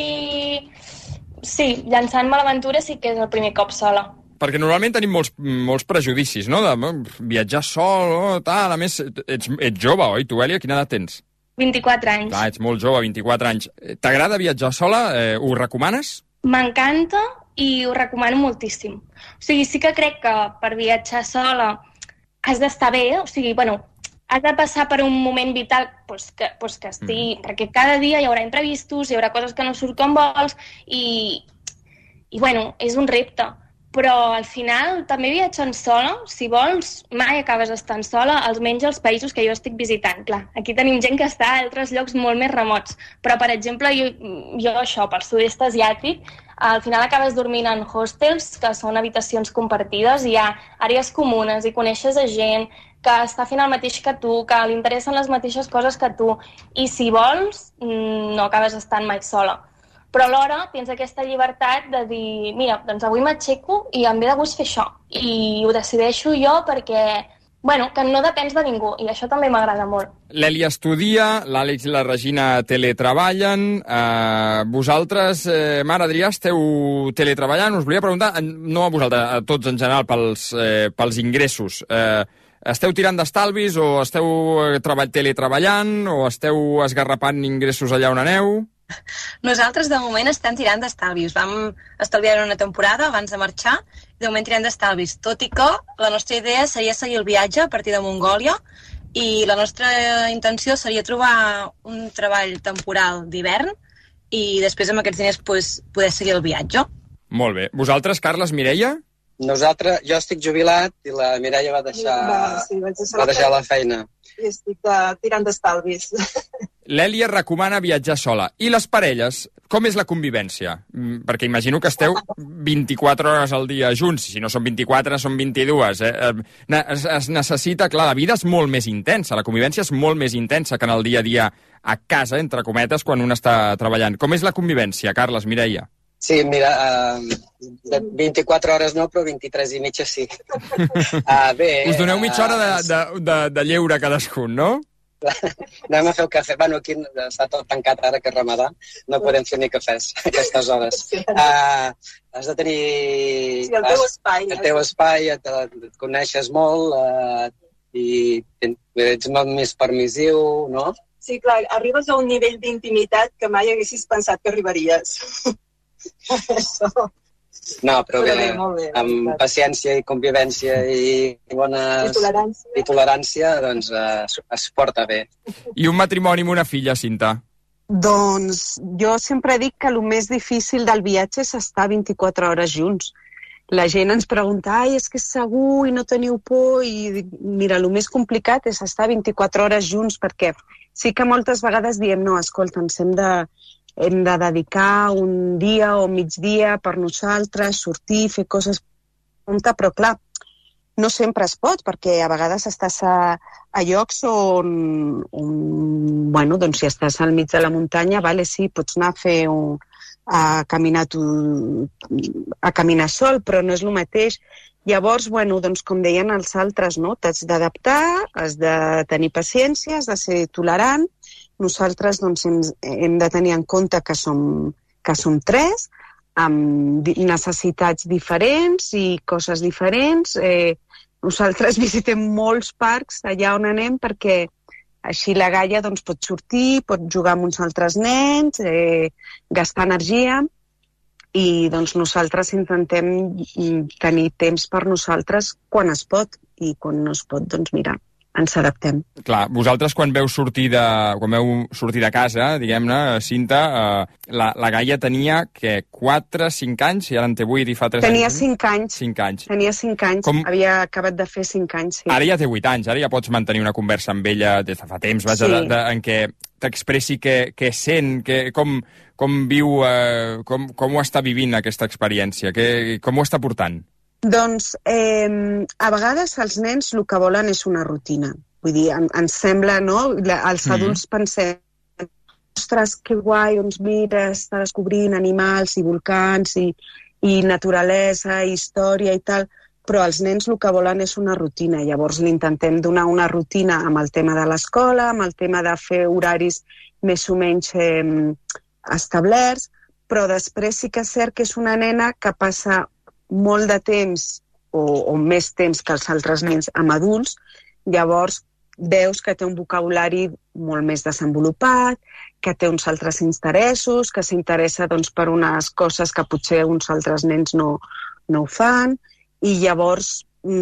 sí, llançant-me a l'aventura sí que és el primer cop sola. Perquè normalment tenim molts prejudicis, no?, de viatjar sol, tal. A més, ets jove, oi? Tu, Èlia, quina edat tens? 24 anys. Clar, ets molt jove, 24 anys. T'agrada viatjar sola? Ho recomanes? M'encanta i ho recomano moltíssim. O sigui, sí que crec que per viatjar sola has d'estar bé, o sigui, has de passar per un moment vital que estigui... Perquè cada dia hi haurà imprevistos, hi haurà coses que no surt com vols i és un repte. Però al final, també viatjant sola, si vols, mai acabes estant sola, almenys als països que jo estic visitant. Clar, aquí tenim gent que està a altres llocs molt més remots. Però, per exemple, jo això, pel sud-est asiàtic, al final acabes dormint en hostels, que són habitacions compartides, i hi ha àrees comunes, i coneixes a gent que està fent el mateix que tu, que li interessen les mateixes coses que tu, i si vols, no acabes estant mai sola. Però alhora tens aquesta llibertat de dir, mira, doncs avui m'aixeco i em ve de gust fer això. I ho decideixo jo perquè, que no depens de ningú, i això també m'agrada molt. L'Èlia estudia, l'Àlex i la Regina teletreballen. Vosaltres, Mar Adrià, esteu teletreballant? Us volia preguntar, no a vosaltres, a tots en general, pels ingressos. Esteu tirant d'estalvis o esteu teletreballant o esteu esgarrapant ingressos allà on aneu? Nosaltres, de moment, estem tirant d'estalvis. Vam estalviar una temporada abans de marxar i de moment tirem d'estalvis. Tot i que la nostra idea seria seguir el viatge a partir de Mongòlia i la nostra intenció seria trobar un treball temporal d'hivern i després amb aquests diners poder seguir el viatge. Molt bé. Vosaltres, Carles, Mireia? Nosaltres, jo estic jubilat i la Mireia va deixar la feina. I estic tirant d'estalvis. L'Èlia recomana viatjar sola. I les parelles, com és la convivència? Perquè imagino que esteu 24 hores al dia junts. Si no són 24, són 22. Es necessita... Clar, la vida és molt més intensa. La convivència és molt més intensa que en el dia a dia a casa, entre cometes, quan un està treballant. Com és la convivència, Carles, Mireia? Sí, mira, 24 hores no, però 23 i mitja sí. Bé, us doneu mitja hora de lleure cadascun, no? Anem a fer el cafè. Bueno, aquí està tot tancat ara, que és ramadà. No podem fer ni cafès a aquestes hores. Has de tenir... Sí, el teu espai. El teu espai, et coneixes molt, i ets molt més permissiu, no? Sí, clar, arribes a un nivell d'intimitat que mai haguessis pensat que arribaries. Això. No, però bé, amb paciència i convivència i tolerància, doncs es porta bé. I un matrimoni amb una filla, Cinta? Doncs jo sempre dic que el més difícil del viatge és estar 24 hores junts. La gent ens pregunta, és que és segur i no teniu por, i dic, mira, el més complicat és estar 24 hores junts, perquè sí que moltes vegades diem, no, escolta, hem de dedicar un dia o migdia per nosaltres, sortir, fer coses, però clar, no sempre es pot, perquè a vegades estàs a llocs on bueno, doncs si estàs al mig de la muntanya, vale, sí, pots anar a fer a caminar sol, però no és el mateix. Llavors, bueno, doncs com deien els altres, no? T'has d'adaptar, has de tenir paciència, has de ser tolerant. Nosaltres doncs, hem de tenir en compte que som 3, amb necessitats diferents i coses diferents. Nosaltres visitem molts parcs allà on anem perquè així la Gaia doncs, pot sortir, pot jugar amb uns altres nens, gastar energia, i doncs, nosaltres intentem tenir temps per nosaltres quan es pot, i quan no es pot, doncs mira, ens adaptem. Clar, vosaltres quan veu sortir de casa, diguem-ne, Cinta, la Gaia tenia, 4, 5 anys, i ara en té 8 i fa 3 anys? Tenia 5 anys. 5 anys. Tenia 5 anys, havia acabat de fer 5 anys, sí. Ara ja té 8 anys, ara ja pots mantenir una conversa amb ella des de fa temps, vaja, sí. En què t'expressi què sent, com viu, com ho està vivint aquesta experiència, com ho està portant? Doncs, a vegades els nens el que volen és una rutina. Vull dir, ens sembla, no? Els adults pensem, ostres, que guai, doncs mira, està descobrint animals i volcans i naturalesa, i història i tal, però els nens el que volen és una rutina. Llavors li intentem donar una rutina amb el tema de l'escola, amb el tema de fer horaris més o menys establerts, però després sí que és cert que és una nena que passa molt de temps o més temps que els altres nens amb adults, llavors veus que té un vocabulari molt més desenvolupat, que té uns altres interessos, que s'interessa doncs, per unes coses que potser uns altres nens no ho fan, i llavors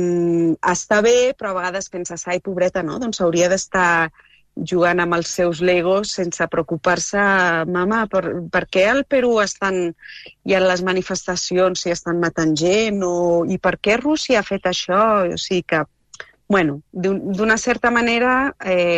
està bé, però a vegades penses, ai, pobreta, no? Doncs hauria d'estar jugant amb els seus legos sense preocupar-se, mama, per què al Perú hi ha les manifestacions i estan matant gent, i per què Rússia ha fet això? O sigui que, bueno, d'una certa manera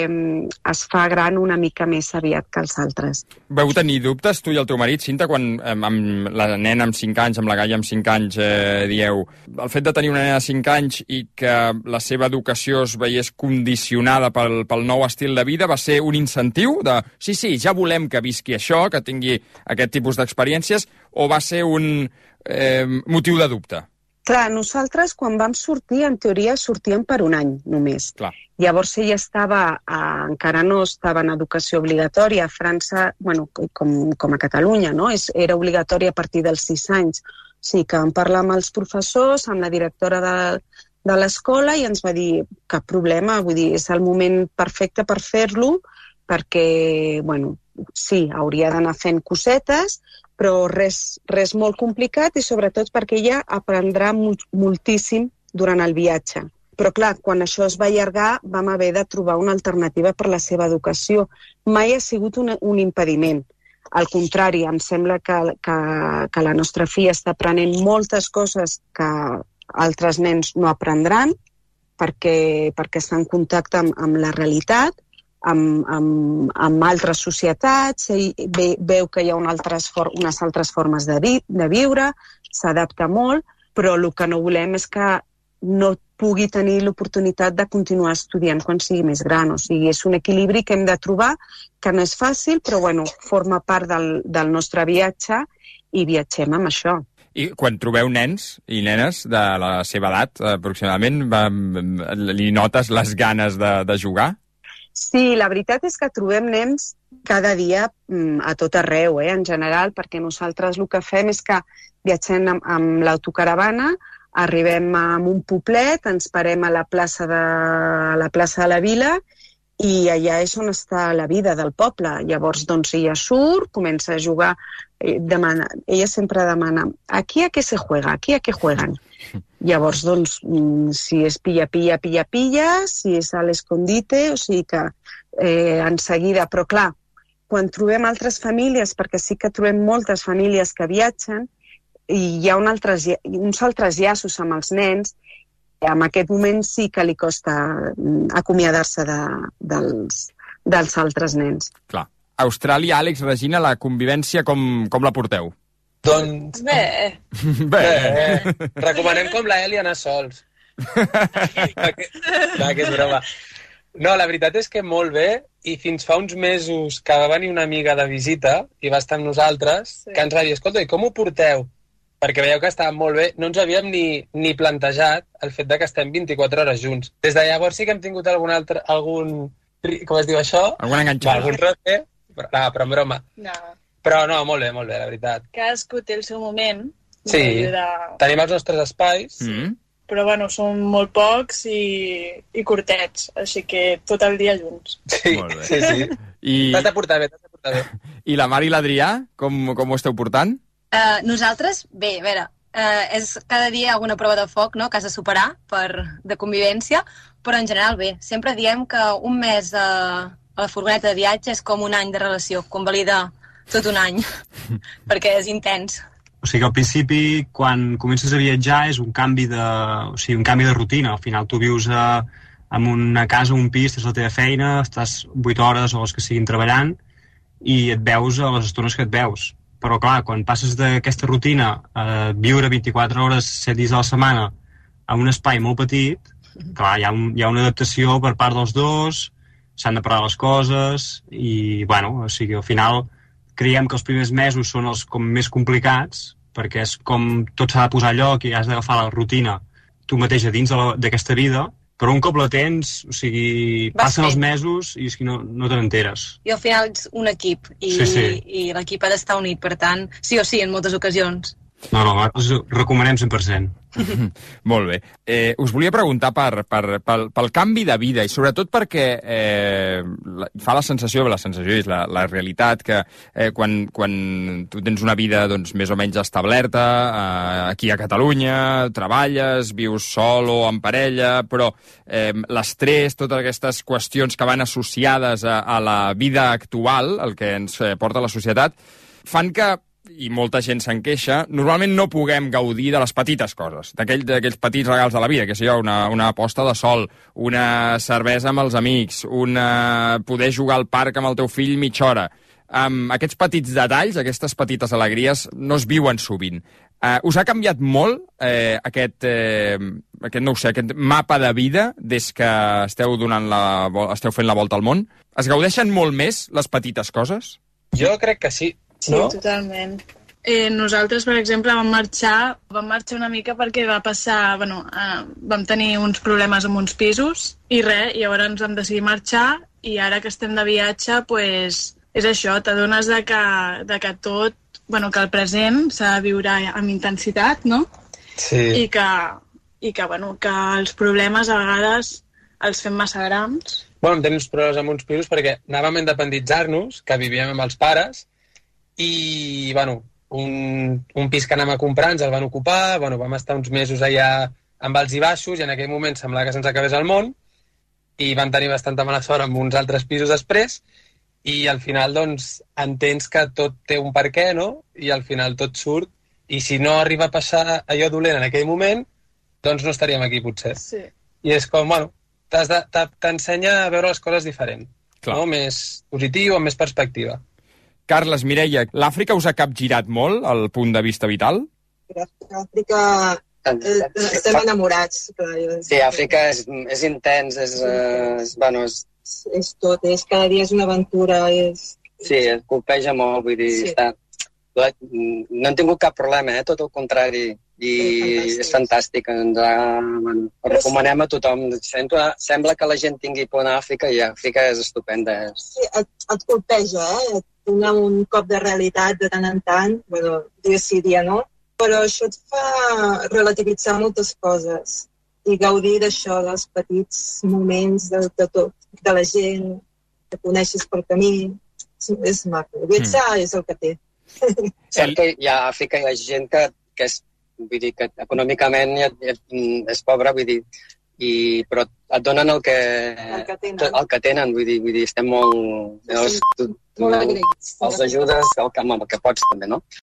es fa gran una mica més aviat que els altres. Vau tenir dubtes, tu i el teu marit, Cinta, quan amb la nena amb 5 anys, amb la Gaia amb 5 anys, dieu, el fet de tenir una nena de 5 anys i que la seva educació es veiés condicionada pel nou estil de vida va ser un incentiu de, sí, ja volem que visqui això, que tingui aquest tipus d'experiències, o va ser un motiu de dubte? Clar, nosaltres quan vam sortir, en teoria sortíem per un any només. Clar. Llavors ella encara no estava en educació obligatòria. A França, bueno, com a Catalunya, no? Era obligatòria a partir dels 6 anys. O sigui que vam parlar amb els professors, amb la directora de l'escola, i ens va dir, cap problema, vull dir, és el moment perfecte per fer-lo, perquè, bueno, sí, hauria d'anar fent cosetes, però res molt complicat, i sobretot perquè ella aprendrà moltíssim durant el viatge. Però clar, quan això es va allargar vam haver de trobar una alternativa per la seva educació. Mai ha sigut un impediment. Al contrari, em sembla que la nostra filla està aprenent moltes coses que altres nens no aprendran perquè està en contacte amb la realitat, amb altres societats, veu que hi ha unes altres formes de viure, s'adapta molt, però el que no volem és que no pugui tenir l'oportunitat de continuar estudiant quan sigui més gran. O sigui, és un equilibri que hem de trobar, que no és fàcil, però bueno, forma part del nostre viatge i viatgem amb això. I quan trobeu nens i nenes de la seva edat, aproximadament, li notes les ganes de jugar? Sí, la veritat és que trobem nens cada dia a tot arreu, en general, perquè nosaltres el que fem és que viatgem amb l'autocaravana, Arribem a un poblet, ens parem a la plaça de la Vila i allà és on està la vida del poble. Llavors, doncs, ella surt, comença a jugar, ella sempre demana, aquí a què se juega, aquí a què juegan? Llavors, doncs, si és pilla, si és a l'escondite, o sigui que en seguida, però clar, quan trobem altres famílies, perquè sí que trobem moltes famílies que viatgen, i hi ha uns altres llaços amb els nens, en aquest moment sí que li costa acomiadar-se dels altres nens. Clar. Austràlia, Àlex, Regina, la convivència com la porteu? Doncs... Bé. Recomanem com la Eli anar sols. Que és broma. No, la veritat és que molt bé, i fins fa uns mesos que va venir una amiga de visita i va estar amb nosaltres, que ens va dir, escolta, i com ho porteu? Perquè veieu que estàvem molt bé, no ens havíem ni plantejat el fet de que estem 24 hores junts. Des de llavors sí que hem tingut algun com es diu això? Algun enganxat. Algun roce, però en broma. No. Però no, molt bé, la veritat. Cadascú té el seu moment. Sí, tenim els nostres espais. Però bueno, són molt pocs i curtets, així que tot el dia junts. Sí. T'has de portar bé. I la Mar i l'Adrià, com ho esteu portant? Nosaltres, bé, a veure, és cada dia alguna prova de foc, no?, que has de superar de convivència, però en general bé. Sempre diem que un mes a la furgoneta de viatge és com un any de relació, convalida tot un any, perquè és intens. O sigui que al principi, quan comences a viatjar, és un canvi de rutina. Al final tu vius en una casa, un pis, tens la teva feina, estàs 8 hores o les que siguin treballant i et veus a les estones que et veus. Però clar, quan passes d'aquesta rutina a viure 24 hores, 7 dies a la setmana, en un espai molt petit, clar, hi ha una adaptació per part dels dos, s'han de parar les coses i, bueno, o sigui, al final creiem que els primers mesos són els com més complicats, perquè és com tot s'ha de posar a lloc i has d'agafar la rutina tu mateix a dins d'aquesta vida, però un cop la tens, o sigui, passen els mesos i és que no te n'enteres. I al final ets un equip i l'equip ha d'estar unit, per tant, sí o sí, en moltes ocasions. No, nosaltres recomanem 100%. Molt bé. Us volia preguntar pel canvi de vida i sobretot perquè fa la sensació és la realitat que quan tu tens una vida doncs, més o menys establerta aquí a Catalunya, treballes, vius sol o en parella, però l'estrès, totes aquestes qüestions que van associades a la vida actual, el que ens porta la societat, fan que i molta gent se'n queixa, normalment no puguem gaudir de les petites coses, d'aquells petits regals de la vida, que sigui una posta de sol, una cervesa amb els amics, poder jugar al parc amb el teu fill mitja hora. Aquests petits detalls, aquestes petites alegries, no es viuen sovint. Us ha canviat molt aquest mapa de vida des que esteu fent la volta al món? Es gaudeixen molt més les petites coses? Jo crec que sí. Sí, no? Totalment. Nosaltres, per exemple, vam marxar una mica perquè va passar... vam tenir uns problemes amb uns pisos i llavors vam decidir marxar i ara que estem de viatge, pues, és això, t'adones de que tot, que el present s'ha de viure amb intensitat, no? Sí. I que els problemes a vegades els fem massa grans. Vam tenir uns problemes amb uns pisos perquè anàvem a independitzar-nos, que vivíem amb els pares, i, un pis que anàvem a comprar ens el van ocupar, vam estar uns mesos allà amb alts i baixos i en aquell moment semblava que se'ns acabés el món i vam tenir bastanta mala sort amb uns altres pisos després i al final, doncs, entens que tot té un per què, no? I al final tot surt i si no arriba a passar allò dolent en aquell moment, doncs no estaríem aquí, potser. Sí. I és com, t'ensenya a veure les coses diferent, no? Més positiu, amb més perspectiva. Carles, Mireia, l'Àfrica us ha capgirat molt, el punt de vista vital? Àfrica estem enamorats. Sí, Àfrica és intens, és tot, cada dia és una aventura. Sí, et colpeja molt, vull dir, no hem tingut cap problema, tot el contrari, i és fantàstic, ho recomanem a tothom. Sembla que la gent tingui por a Àfrica i Àfrica és estupenda. Sí, et colpeja, donar un cop de realitat de tant en tant, dia sí, dia no, Però això et fa relativitzar moltes coses i gaudir d'això, dels petits moments de tot, de la gent que coneixes pel camí. És maco. Viatjar és el que té. Cert que a Àfrica hi ha gent que és, vull dir, que econòmicament és pobra, vull dir, però et donen el que tenen, vull dir, estem molt... Molt agraïts. Els ajudes amb el que pots, també, no?